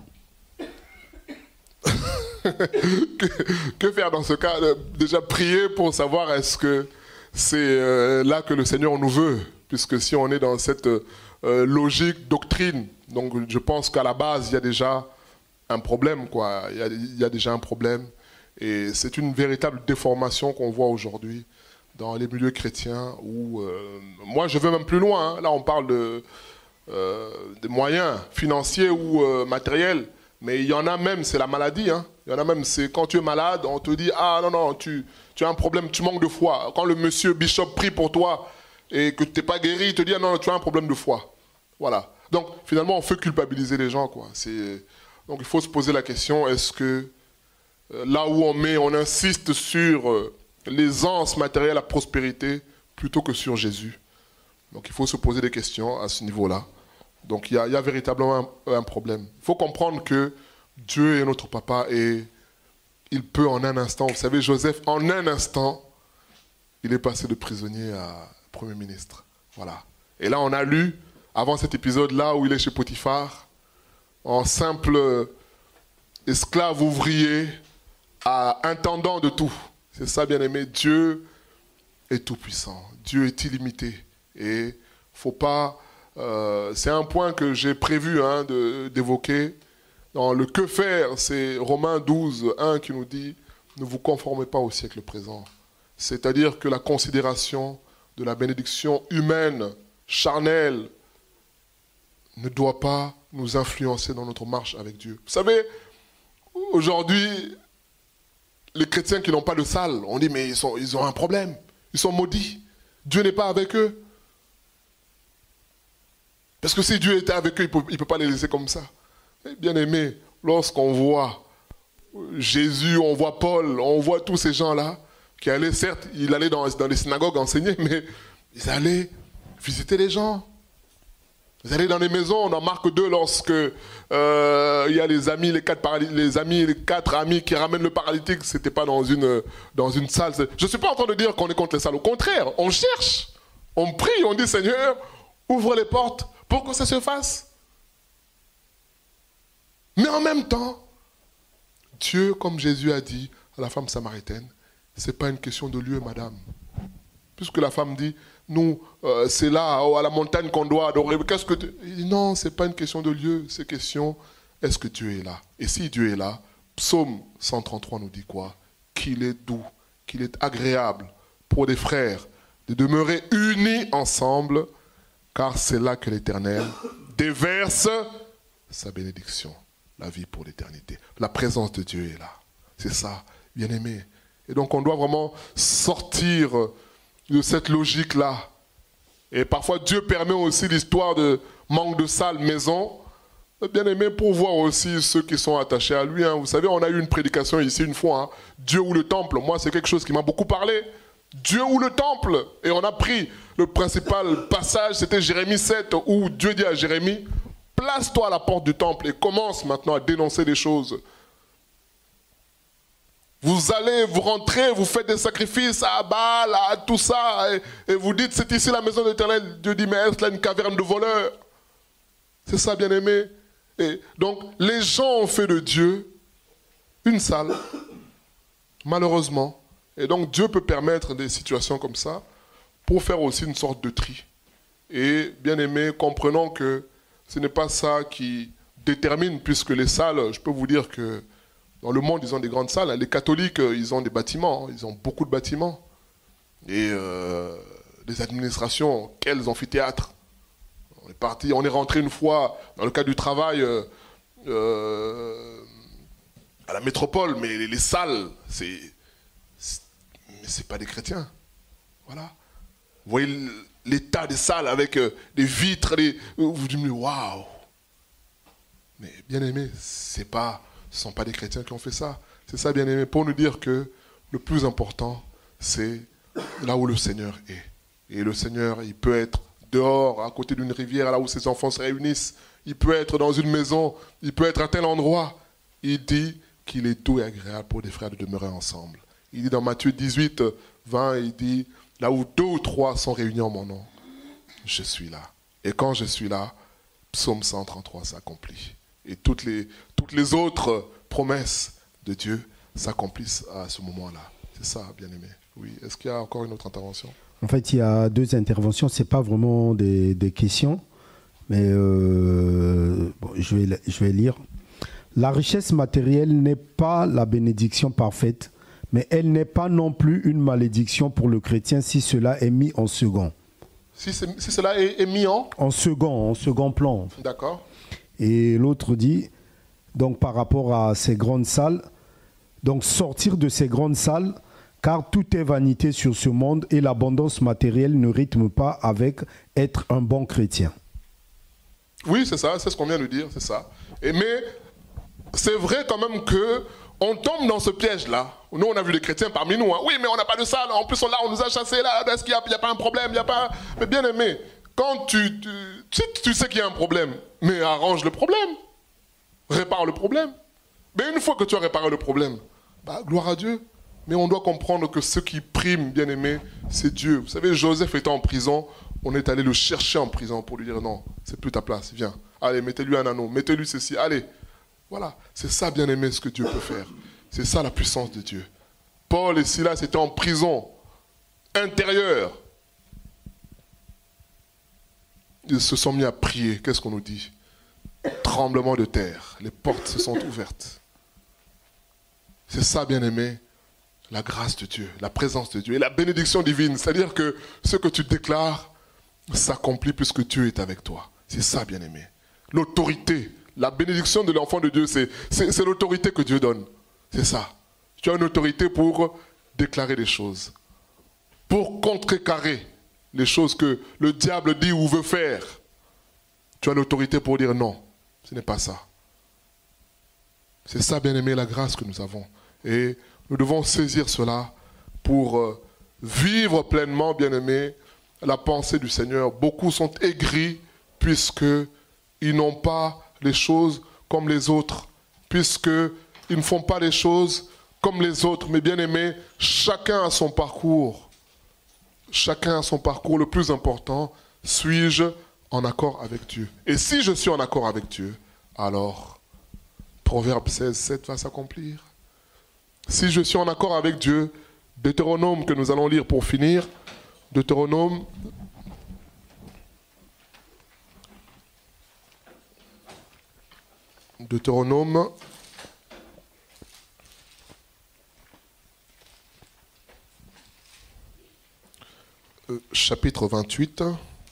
que, que faire dans ce cas? Déjà prier pour savoir est-ce que c'est euh, là que le Seigneur nous veut, puisque si on est dans cette euh, logique doctrine, donc je pense qu'à la base il y a déjà un problème, quoi. Il y a, il y a déjà un problème. Et c'est une véritable déformation qu'on voit aujourd'hui dans les milieux chrétiens où, euh, moi je vais même plus loin, hein. Là on parle de, euh, des moyens financiers ou euh, matériels, mais il y en a même, c'est la maladie, hein. Il y en a même, c'est quand tu es malade, on te dit, ah non, non, tu, tu as un problème, tu manques de foi. Quand le monsieur bishop prie pour toi et que tu n'es pas guéri, il te dit, ah non, tu as un problème de foi. Voilà. Donc finalement on fait culpabiliser les gens, quoi. C'est... Donc il faut se poser la question, est-ce que euh, là où on met, on insiste sur euh, l'aisance matérielle, la prospérité, plutôt que sur Jésus. Donc il faut se poser des questions à ce niveau-là. Donc il y a, il y a véritablement un, un problème. Il faut comprendre que Dieu est notre papa et il peut en un instant, vous savez Joseph, en un instant, il est passé de prisonnier à Premier ministre. Voilà. Et là on a lu, avant cet épisode-là où il est chez Potiphar, en simple esclave ouvrier à intendant de tout. C'est ça, bien-aimé. Dieu est tout-puissant. Dieu est illimité. Et faut pas... Euh, c'est un point que j'ai prévu hein, de, d'évoquer. Dans le que faire, c'est Romains douze, un qui nous dit « Ne vous conformez pas au siècle présent ». C'est-à-dire que la considération de la bénédiction humaine, charnelle, ne doit pas nous influencer dans notre marche avec Dieu. Vous savez, aujourd'hui, les chrétiens qui n'ont pas de salle, on dit mais ils, sont, ils ont un problème, ils sont maudits. Dieu n'est pas avec eux. Parce que si Dieu était avec eux, il ne peut, peut pas les laisser comme ça. Mais bien aimé, lorsqu'on voit Jésus, on voit Paul, on voit tous ces gens-là, qui allaient, certes, ils allaient dans, dans les synagogues enseigner, mais ils allaient visiter les gens. Vous allez dans les maisons, dans Marc deux, lorsque euh, il y a les amis, les quatre, paraly- les amis, les quatre amis qui ramènent le paralytique, c'était pas dans une, dans une salle. Je ne suis pas en train de dire qu'on est contre les salles. Au contraire, on cherche, on prie, on dit Seigneur, ouvre les portes pour que ça se fasse. Mais en même temps, Dieu, comme Jésus a dit à la femme samaritaine, ce n'est pas une question de lieu, madame. Puisque la femme dit, nous, euh, c'est là, à la montagne qu'on doit adorer. Qu'est-ce que tu... Il dit, non, ce n'est pas une question de lieu, c'est question, est-ce que Dieu est là? Et si Dieu est là, Psaume cent trente-trois nous dit quoi? Qu'il est doux, qu'il est agréable pour des frères de demeurer unis ensemble, car c'est là que l'Éternel déverse sa bénédiction, la vie pour l'éternité. La présence de Dieu est là. C'est ça, bien-aimé. Et donc on doit vraiment sortir de cette logique-là. Et parfois Dieu permet aussi l'histoire de manque de salle, maison, bien-aimé, pour voir aussi ceux qui sont attachés à lui. Hein. Vous savez, on a eu une prédication ici une fois, hein. Dieu ou le temple. Moi, c'est quelque chose qui m'a beaucoup parlé. Dieu ou le temple. Et on a pris le principal passage, c'était Jérémie sept, où Dieu dit à Jérémie, place-toi à la porte du temple et commence maintenant à dénoncer des choses. Vous allez, vous rentrez, vous faites des sacrifices à Baal, à tout ça, et, et vous dites, c'est ici la maison de l'Éternel. Dieu dit, mais est-ce là une caverne de voleurs? C'est ça, bien-aimé. Et donc, les gens ont fait de Dieu une salle, malheureusement. Et donc, Dieu peut permettre des situations comme ça pour faire aussi une sorte de tri. Et, bien-aimé, comprenons que ce n'est pas ça qui détermine, puisque les salles, je peux vous dire que dans le monde, ils ont des grandes salles. Les catholiques, ils ont des bâtiments, ils ont beaucoup de bâtiments. Et euh, les administrations, quels amphithéâtres. On est parti, on est rentré une fois, dans le cadre du travail, euh, euh, à la métropole, mais les, les salles, c'est, c'est, mais c'est pas des chrétiens. Voilà. Vous voyez l'état des salles avec euh, des vitres, des, vous vous dites, waouh. Mais bien aimé, c'est pas, ce ne sont pas des chrétiens qui ont fait ça. C'est ça, bien aimé, pour nous dire que le plus important, c'est là où le Seigneur est. Et le Seigneur, il peut être dehors, à côté d'une rivière, là où ses enfants se réunissent. Il peut être dans une maison, il peut être à tel endroit. Il dit qu'il est doux et agréable pour des frères de demeurer ensemble. Il dit dans Matthieu dix-huit, vingt, il dit, là où deux ou trois sont réunis en mon nom, je suis là. Et quand je suis là, Psaume cent trente-trois s'accomplit. Et toutes les, toutes les autres promesses de Dieu s'accomplissent à ce moment-là. C'est ça, bien-aimé. Oui. Est-ce qu'il y a encore une autre intervention?
En fait, il y a deux interventions. Ce n'est pas vraiment des, des questions, mais euh, bon, je, vais, je vais lire. La richesse matérielle n'est pas la bénédiction parfaite, mais elle n'est pas non plus une malédiction pour le chrétien si cela est mis en second.
Si, si cela est, est mis en
En second, en second plan.
D'accord.
Et l'autre dit, donc par rapport à ces grandes salles, donc sortir de ces grandes salles, car tout est vanité sur ce monde et l'abondance matérielle ne rythme pas avec être un bon chrétien.
Oui, c'est ça, c'est ce qu'on vient de dire, c'est ça. Et mais c'est vrai quand même que on tombe dans ce piège-là. Nous, on a vu les chrétiens parmi nous. Hein. Oui, mais on n'a pas de salle. En plus, on, là, on nous a chassés. Là, est-ce qu'il n'y a, a pas un problème? Il y a pas... Mais bien aimé, quand tu, tu, tu, tu sais qu'il y a un problème, mais arrange le problème. Répare le problème. Mais une fois que tu as réparé le problème, bah, gloire à Dieu. Mais on doit comprendre que ce qui prime, bien aimé, c'est Dieu. Vous savez, Joseph était en prison. On est allé le chercher en prison pour lui dire non, c'est plus ta place, viens. Allez, mettez-lui un anneau, mettez-lui ceci, allez. Voilà, c'est ça, bien aimé, ce que Dieu peut faire. C'est ça la puissance de Dieu. Paul et Silas étaient en prison intérieure. Ils se sont mis à prier. Qu'est-ce qu'on nous dit? Tremblement de terre. Les portes se sont ouvertes. C'est ça, bien aimé, la grâce de Dieu, la présence de Dieu et la bénédiction divine. C'est-à-dire que ce que tu déclares s'accomplit puisque Dieu est avec toi. C'est ça, bien aimé. L'autorité. La bénédiction de l'enfant de Dieu, c'est, c'est, c'est l'autorité que Dieu donne. C'est ça. Tu as une autorité pour déclarer des choses. Pour contrecarrer les choses que le diable dit ou veut faire. Tu as l'autorité pour dire non. Ce n'est pas ça. C'est ça, bien-aimé, la grâce que nous avons. Et nous devons saisir cela pour vivre pleinement, bien-aimé, la pensée du Seigneur. Beaucoup sont aigris puisqu'ils n'ont pas les choses comme les autres, puisqu'ils ne font pas les choses comme les autres. Mais bien aimé, chacun a son parcours. Chacun a son parcours. Le plus important, suis-je en accord avec Dieu? Et si je suis en accord avec Dieu, alors, Proverbe seize, sept va s'accomplir. Si je suis en accord avec Dieu, Deutéronome que nous allons lire pour finir, Deutéronome Deutéronome euh, chapitre vingt-huit.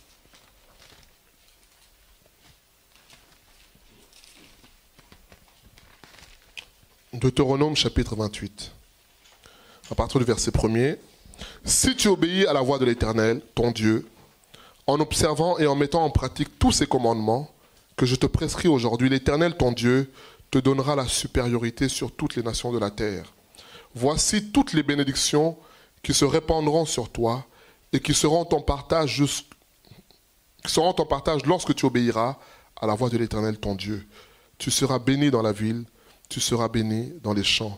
Deutéronome chapitre vingt-huit. À partir du verset premier. Si tu obéis à la voix de l'Éternel, ton Dieu, en observant et en mettant en pratique tous ses commandements que je te prescris aujourd'hui, l'Éternel, ton Dieu, te donnera la supériorité sur toutes les nations de la terre. Voici toutes les bénédictions qui se répandront sur toi et qui seront ton partage, jusqu'... qui seront ton partage lorsque tu obéiras à la voix de l'Éternel, ton Dieu. Tu seras béni dans la ville, tu seras béni dans les champs.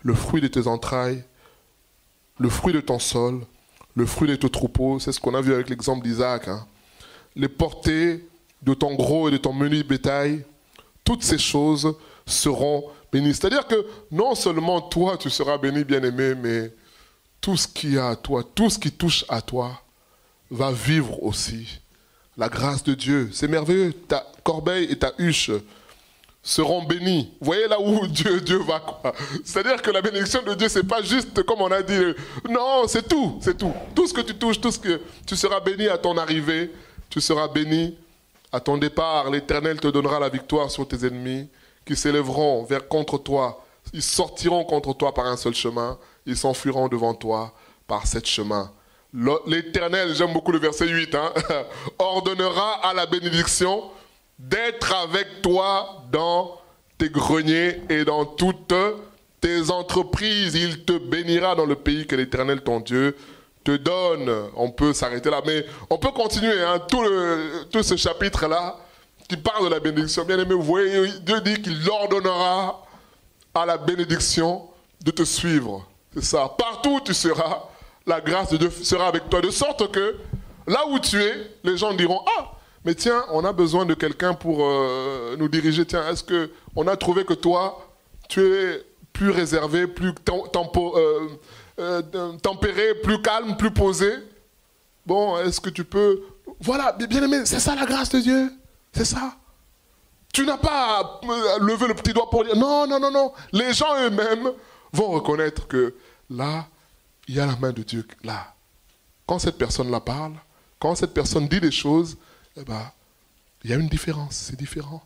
le fruit de tes entrailles, le fruit de ton sol, le fruit de tes troupeaux. C'est ce qu'on a vu avec l'exemple d'Isaac. Hein. Les portées de ton gros et de ton menu bétail, toutes ces choses seront bénies. C'est-à-dire que non seulement toi, tu seras béni, bien-aimé, mais tout ce qui est à toi, tout ce qui touche à toi, va vivre aussi. La grâce de Dieu, c'est merveilleux. Ta corbeille et ta huche seront bénis. Vous voyez là où Dieu, Dieu va quoi. C'est-à-dire que la bénédiction de Dieu, c'est pas juste comme on a dit. Non, c'est tout, c'est tout. Tout ce que tu touches, tout ce que tu seras béni à ton arrivée, tu seras béni à ton départ. L'Éternel te donnera la victoire sur tes ennemis qui s'élèveront vers contre toi. Ils sortiront contre toi par un seul chemin. Ils s'enfuiront devant toi par sept chemins. L'Éternel, j'aime beaucoup le verset huit, hein, ordonnera à la bénédiction d'être avec toi dans tes greniers et dans toutes tes entreprises. Il te bénira dans le pays que l'Éternel, ton Dieu, te donne. On peut s'arrêter là, mais on peut continuer. Hein, tout, le, tout ce chapitre-là qui parle de la bénédiction. Bien aimé, vous voyez, Dieu dit qu'il ordonnera à la bénédiction de te suivre. C'est ça. Partout où tu seras, la grâce de Dieu sera avec toi. De sorte que là où tu es, les gens diront « Ah, mais tiens, on a besoin de quelqu'un pour euh, nous diriger. Tiens, est-ce qu'on a trouvé que toi, tu es plus réservé, plus tempo, euh, euh, tempéré, plus calme, plus posé? Bon, est-ce que tu peux... » Voilà, bien aimé, c'est ça la grâce de Dieu. C'est ça. Tu n'as pas à lever le petit doigt pour dire « Non, non, non, non. » Les gens eux-mêmes vont reconnaître que là, il y a la main de Dieu. Là, quand cette personne-là parle, quand cette personne dit des choses, eh ben, il y a une différence, c'est différent.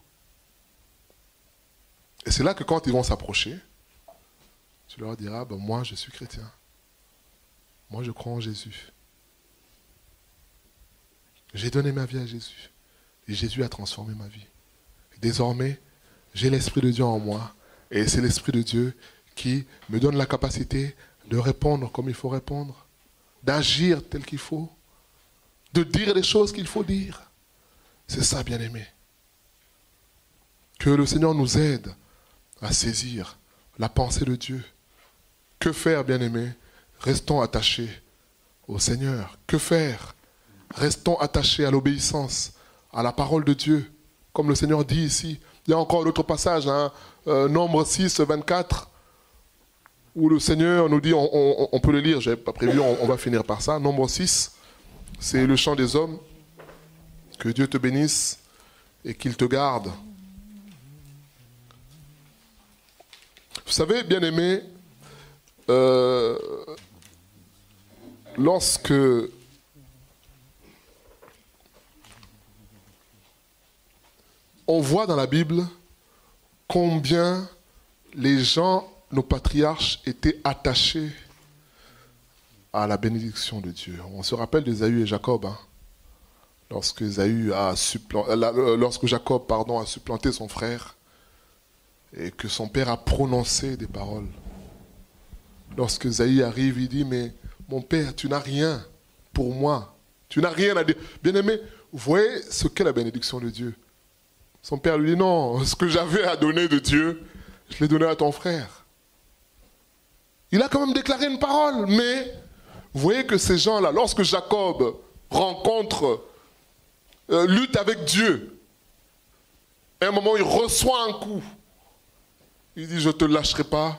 Et c'est là que quand ils vont s'approcher, tu leur diras, ben, moi je suis chrétien. Moi je crois en Jésus. J'ai donné ma vie à Jésus. Et Jésus a transformé ma vie. Et désormais, j'ai l'Esprit de Dieu en moi. Et c'est l'Esprit de Dieu qui me donne la capacité de répondre comme il faut répondre, d'agir tel qu'il faut, de dire les choses qu'il faut dire. C'est ça, bien-aimé. Que le Seigneur nous aide à saisir la pensée de Dieu. Que faire, bien-aimé? Restons attachés au Seigneur. Que faire? Restons attachés à l'obéissance, à la parole de Dieu. Comme le Seigneur dit ici. Il y a encore d'autres passages, hein, euh, Nombre six, vingt-quatre, où le Seigneur nous dit, on, on, on peut le lire, je n'avais pas prévu, on, on va finir par ça. Nombre six, c'est le chant des hommes. Que Dieu te bénisse et qu'il te garde. Vous savez, bien-aimés, euh, lorsque on voit dans la Bible combien les gens, nos patriarches, étaient attachés à la bénédiction de Dieu. On se rappelle d'Ésaü et Jacob, hein. Lorsque, Ésaü a supplanté, lorsque Jacob pardon, a supplanté son frère et que son père a prononcé des paroles. Lorsque Ésaü arrive, il dit, mais mon père, tu n'as rien pour moi. Tu n'as rien à dire. Bien-aimé, vous voyez ce qu'est la bénédiction de Dieu. Son père lui dit, non, ce que j'avais à donner de Dieu, je l'ai donné à ton frère. Il a quand même déclaré une parole, mais vous voyez que ces gens-là, lorsque Jacob rencontre Euh, lutte avec Dieu. À un moment, il reçoit un coup. Il dit, je ne te lâcherai pas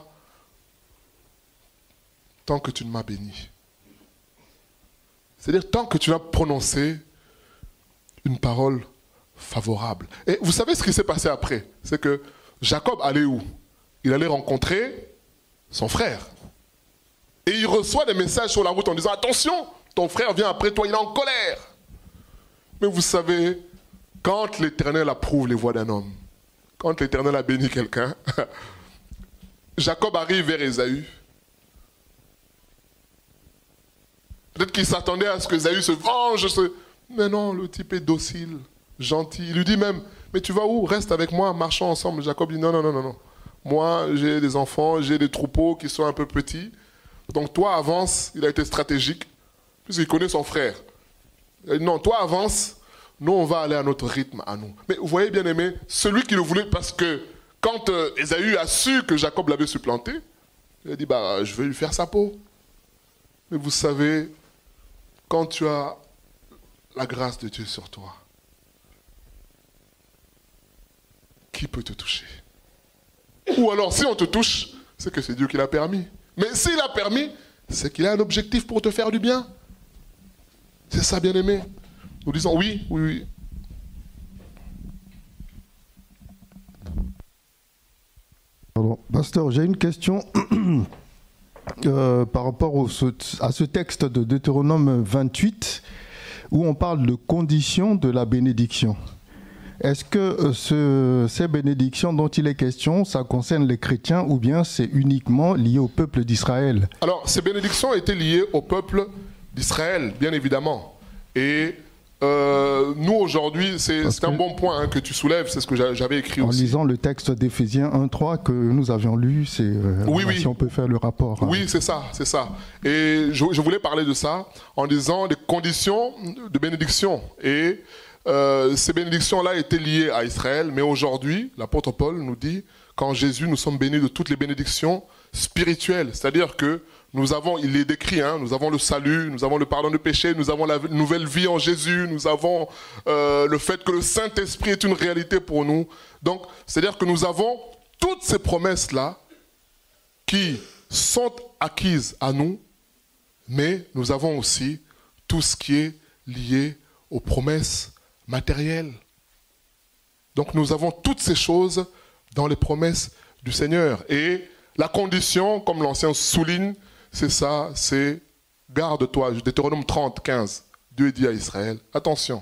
tant que tu ne m'as béni. C'est-à-dire, tant que tu as prononcé une parole favorable. Et vous savez ce qui s'est passé après? C'est que Jacob allait où? Il allait rencontrer son frère. Et il reçoit des messages sur la route en disant, attention, ton frère vient après toi, il est en colère. Mais vous savez, quand l'Éternel approuve les voies d'un homme, quand l'Éternel a béni quelqu'un, Jacob arrive vers Ésaü. Peut-être qu'il s'attendait à ce que Ésaü se venge. Mais non, le type est docile, gentil. Il lui dit même, mais tu vas où? Reste avec moi, marchons ensemble. Jacob dit, non, non, non, non, non. Moi, j'ai des enfants, j'ai des troupeaux qui sont un peu petits. Donc toi, avance. Il a été stratégique, puisqu'il connaît son frère. Non, toi avance, nous on va aller à notre rythme, à nous. Mais vous voyez bien aimé, celui qui le voulait, parce que quand euh, Ésaü a su que Jacob l'avait supplanté, Il a dit, bah, je vais lui faire sa peau. Mais vous savez, quand tu as la grâce de Dieu sur toi, qui peut te toucher? Ou alors, si on te touche, c'est que c'est Dieu qui l'a permis. Mais s'il a permis, c'est qu'il a un objectif pour te faire du bien. C'est ça, bien-aimé. Nous disons oui, oui, oui.
Pardon. Pasteur, j'ai une question euh, par rapport au, à ce texte de Deutéronome vingt-huit où on parle de conditions de la bénédiction. Est-ce que ce, ces bénédictions dont il est question, ça concerne les chrétiens ou bien c'est uniquement lié au peuple d'Israël?
Alors, ces bénédictions étaient liées au peuple d'Israël, bien évidemment. Et euh, nous, aujourd'hui, c'est, c'est un bon point hein, que tu soulèves, c'est ce que j'avais écrit
en
aussi.
En lisant le texte d'Éphésiens un trois que nous avions lu, c'est, euh,
oui,
oui. si on peut faire le rapport.
Oui, hein. c'est ça, c'est ça. Et je, je voulais parler de ça en disant des conditions de bénédiction. Et Euh, ces bénédictions-là étaient liées à Israël, mais aujourd'hui, l'apôtre Paul nous dit qu'en Jésus, nous sommes bénis de toutes les bénédictions spirituelles. C'est-à-dire que nous avons, il est décrit, hein, nous avons le salut, nous avons le pardon de péché, nous avons la nouvelle vie en Jésus, nous avons euh, le fait que le Saint-Esprit est une réalité pour nous. Donc, c'est-à-dire que nous avons toutes ces promesses-là qui sont acquises à nous, mais nous avons aussi tout ce qui est lié aux promesses matériel. Donc nous avons toutes ces choses dans les promesses du Seigneur. Et la condition, comme l'ancien souligne, c'est ça, c'est garde-toi. Deutéronome trente, quinze. Dieu dit à Israël, attention,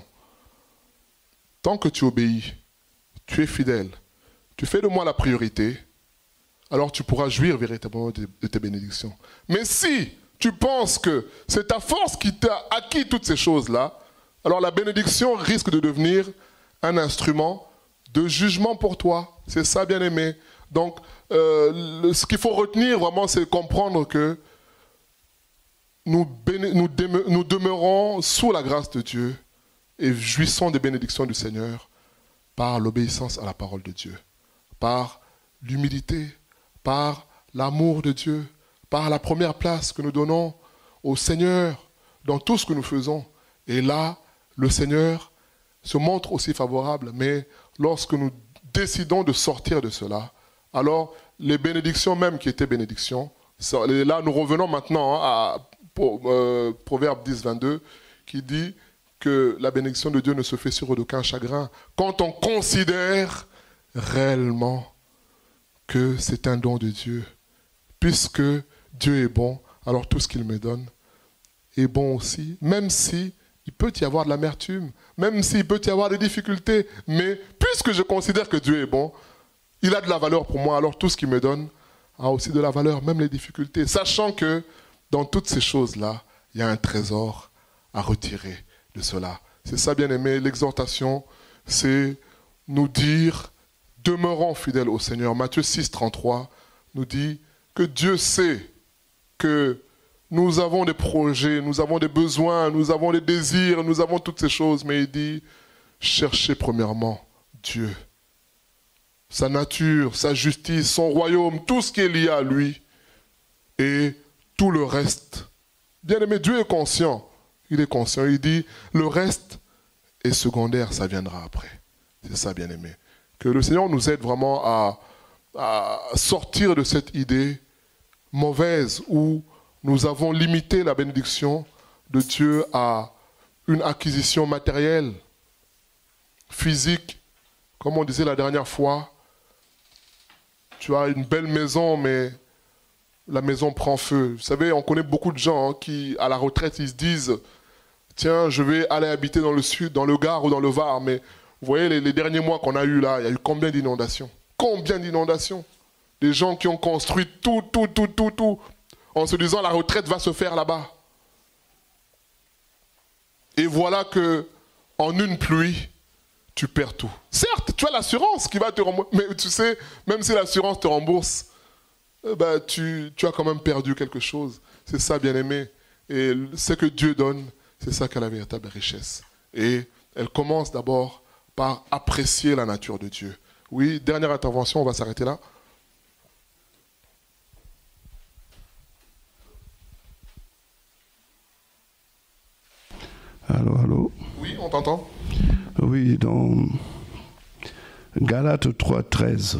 tant que tu obéis, tu es fidèle, tu fais de moi la priorité, alors tu pourras jouir véritablement de tes bénédictions. Mais si tu penses que c'est ta force qui t'a acquis toutes ces choses-là, alors la bénédiction risque de devenir un instrument de jugement pour toi. C'est ça, bien-aimé. Donc, euh, le, ce qu'il faut retenir vraiment, c'est comprendre que nous, béné, nous, déme, nous demeurons sous la grâce de Dieu et jouissons des bénédictions du Seigneur par l'obéissance à la parole de Dieu, par l'humilité, par l'amour de Dieu, par la première place que nous donnons au Seigneur dans tout ce que nous faisons. Et là, le Seigneur se montre aussi favorable, mais lorsque nous décidons de sortir de cela, alors les bénédictions même qui étaient bénédictions, là nous revenons maintenant à euh, Proverbe dix, vingt-deux, qui dit que la bénédiction de Dieu ne se fait sur d'aucun chagrin. Quand on considère réellement que c'est un don de Dieu, puisque Dieu est bon, alors tout ce qu'il me donne est bon aussi, même si il peut y avoir de l'amertume, même s'il peut y avoir des difficultés. Mais puisque je considère que Dieu est bon, il a de la valeur pour moi. Alors tout ce qu'il me donne a aussi de la valeur, même les difficultés. Sachant que dans toutes ces choses-là, il y a un trésor à retirer de cela. C'est ça, bien-aimé. L'exhortation, c'est nous dire, demeurons fidèles au Seigneur. Matthieu six, trente-trois nous dit que Dieu sait que nous avons des projets, nous avons des besoins, nous avons des désirs, nous avons toutes ces choses. Mais il dit, cherchez premièrement Dieu, sa nature, sa justice, son royaume, tout ce qui est lié à lui et tout le reste. Bien-aimé, Dieu est conscient. Il est conscient. Il dit, le reste est secondaire, ça viendra après. C'est ça, bien-aimé. Que le Seigneur nous aide vraiment à, à sortir de cette idée mauvaise où nous avons limité la bénédiction de Dieu à une acquisition matérielle, physique. Comme on disait la dernière fois, tu as une belle maison, mais la maison prend feu. Vous savez, on connaît beaucoup de gens hein, qui, à la retraite, ils se disent « Tiens, je vais aller habiter dans le sud, dans le Gard ou dans le Var. » Mais vous voyez, les, les derniers mois qu'on a eu là, il y a eu combien d'inondations? Combien d'inondations? Des gens qui ont construit tout, tout, tout, tout, tout, en se disant la retraite va se faire là-bas. Et voilà que en une pluie, tu perds tout. Certes, tu as l'assurance qui va te rembourser, mais tu sais, même si l'assurance te rembourse, eh ben, tu, tu as quand même perdu quelque chose. C'est ça, bien-aimé. Et ce que Dieu donne, c'est ça qui est la véritable richesse. Et elle commence d'abord par apprécier la nature de Dieu. Oui, dernière intervention, on va s'arrêter là.
Allô, allô.
Oui, on t'entend.
Oui, dans Galates trois, treize,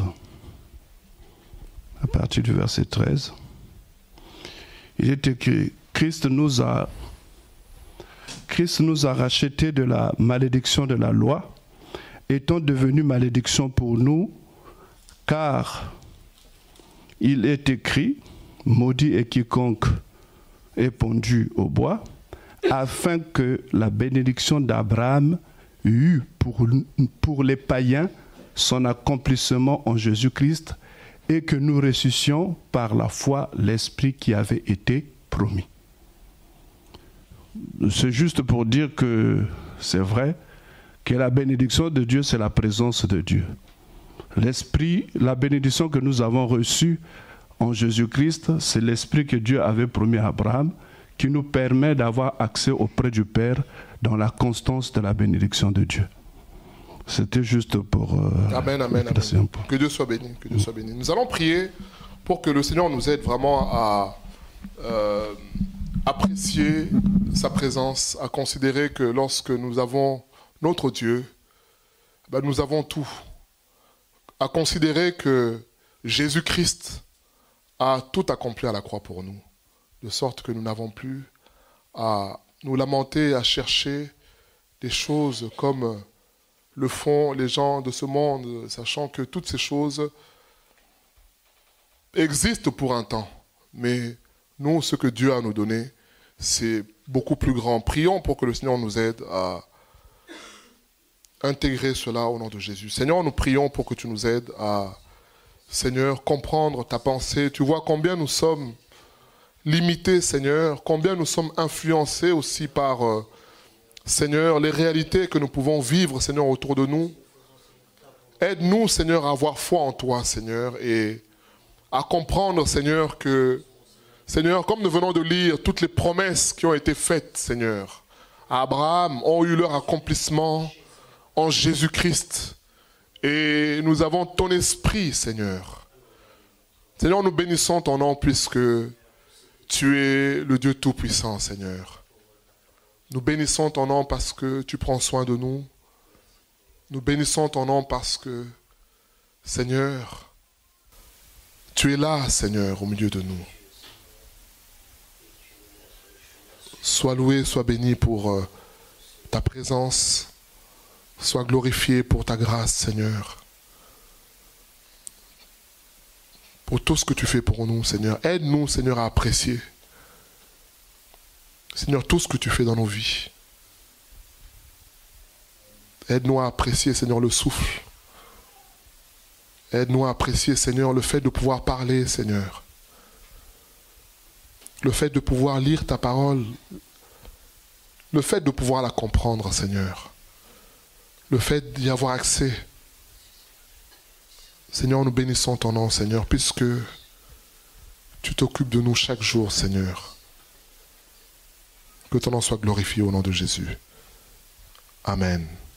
à partir du verset treize, il est écrit, Christ nous a, Christ nous a rachetés de la malédiction de la loi, étant devenu malédiction pour nous, car il est écrit, maudit est quiconque est pendu au bois, afin que la bénédiction d'Abraham eût pour, pour les païens son accomplissement en Jésus-Christ et que nous ressuscitions par la foi l'Esprit qui avait été promis. C'est juste pour dire que c'est vrai que la bénédiction de Dieu, c'est la présence de Dieu. L'Esprit, la bénédiction que nous avons reçue en Jésus-Christ, c'est l'Esprit que Dieu avait promis à Abraham, qui nous permet d'avoir accès auprès du Père dans la constance de la bénédiction de Dieu. C'était juste pour... Euh,
amen, amen, amen. Que Dieu soit béni, que Dieu soit béni. Nous allons prier pour que le Seigneur nous aide vraiment à euh, apprécier sa présence, à considérer que lorsque nous avons notre Dieu, ben nous avons tout. À considérer que Jésus-Christ a tout accompli à la croix pour nous. De sorte que nous n'avons plus à nous lamenter, à chercher des choses comme le font les gens de ce monde, sachant que toutes ces choses existent pour un temps. Mais nous, ce que Dieu a nous donné, c'est beaucoup plus grand. Prions pour que le Seigneur nous aide à intégrer cela au nom de Jésus. Seigneur, nous prions pour que tu nous aides à, Seigneur, comprendre ta pensée. Tu vois combien nous sommes limités, Seigneur, combien nous sommes influencés aussi par, euh, Seigneur, les réalités que nous pouvons vivre, Seigneur, autour de nous. Aide-nous, Seigneur, à avoir foi en toi, Seigneur, et à comprendre, Seigneur, que, Seigneur, comme nous venons de lire, toutes les promesses qui ont été faites, Seigneur, à Abraham ont eu leur accomplissement en Jésus-Christ. Et nous avons ton esprit, Seigneur. Seigneur, nous bénissons ton nom puisque tu es le Dieu Tout-Puissant, Seigneur. Nous bénissons ton nom parce que tu prends soin de nous. Nous bénissons ton nom parce que, Seigneur, tu es là, Seigneur, au milieu de nous. Sois loué, sois béni pour euh, ta présence. Sois glorifié pour ta grâce, Seigneur. Pour tout ce que tu fais pour nous, Seigneur. Aide-nous, Seigneur, à apprécier. Seigneur, tout ce que tu fais dans nos vies. Aide-nous à apprécier, Seigneur, le souffle. Aide-nous à apprécier, Seigneur, le fait de pouvoir parler, Seigneur. Le fait de pouvoir lire ta parole. Le fait de pouvoir la comprendre, Seigneur. Le fait d'y avoir accès. Seigneur, nous bénissons ton nom, Seigneur, puisque tu t'occupes de nous chaque jour, Seigneur. Que ton nom soit glorifié au nom de Jésus. Amen.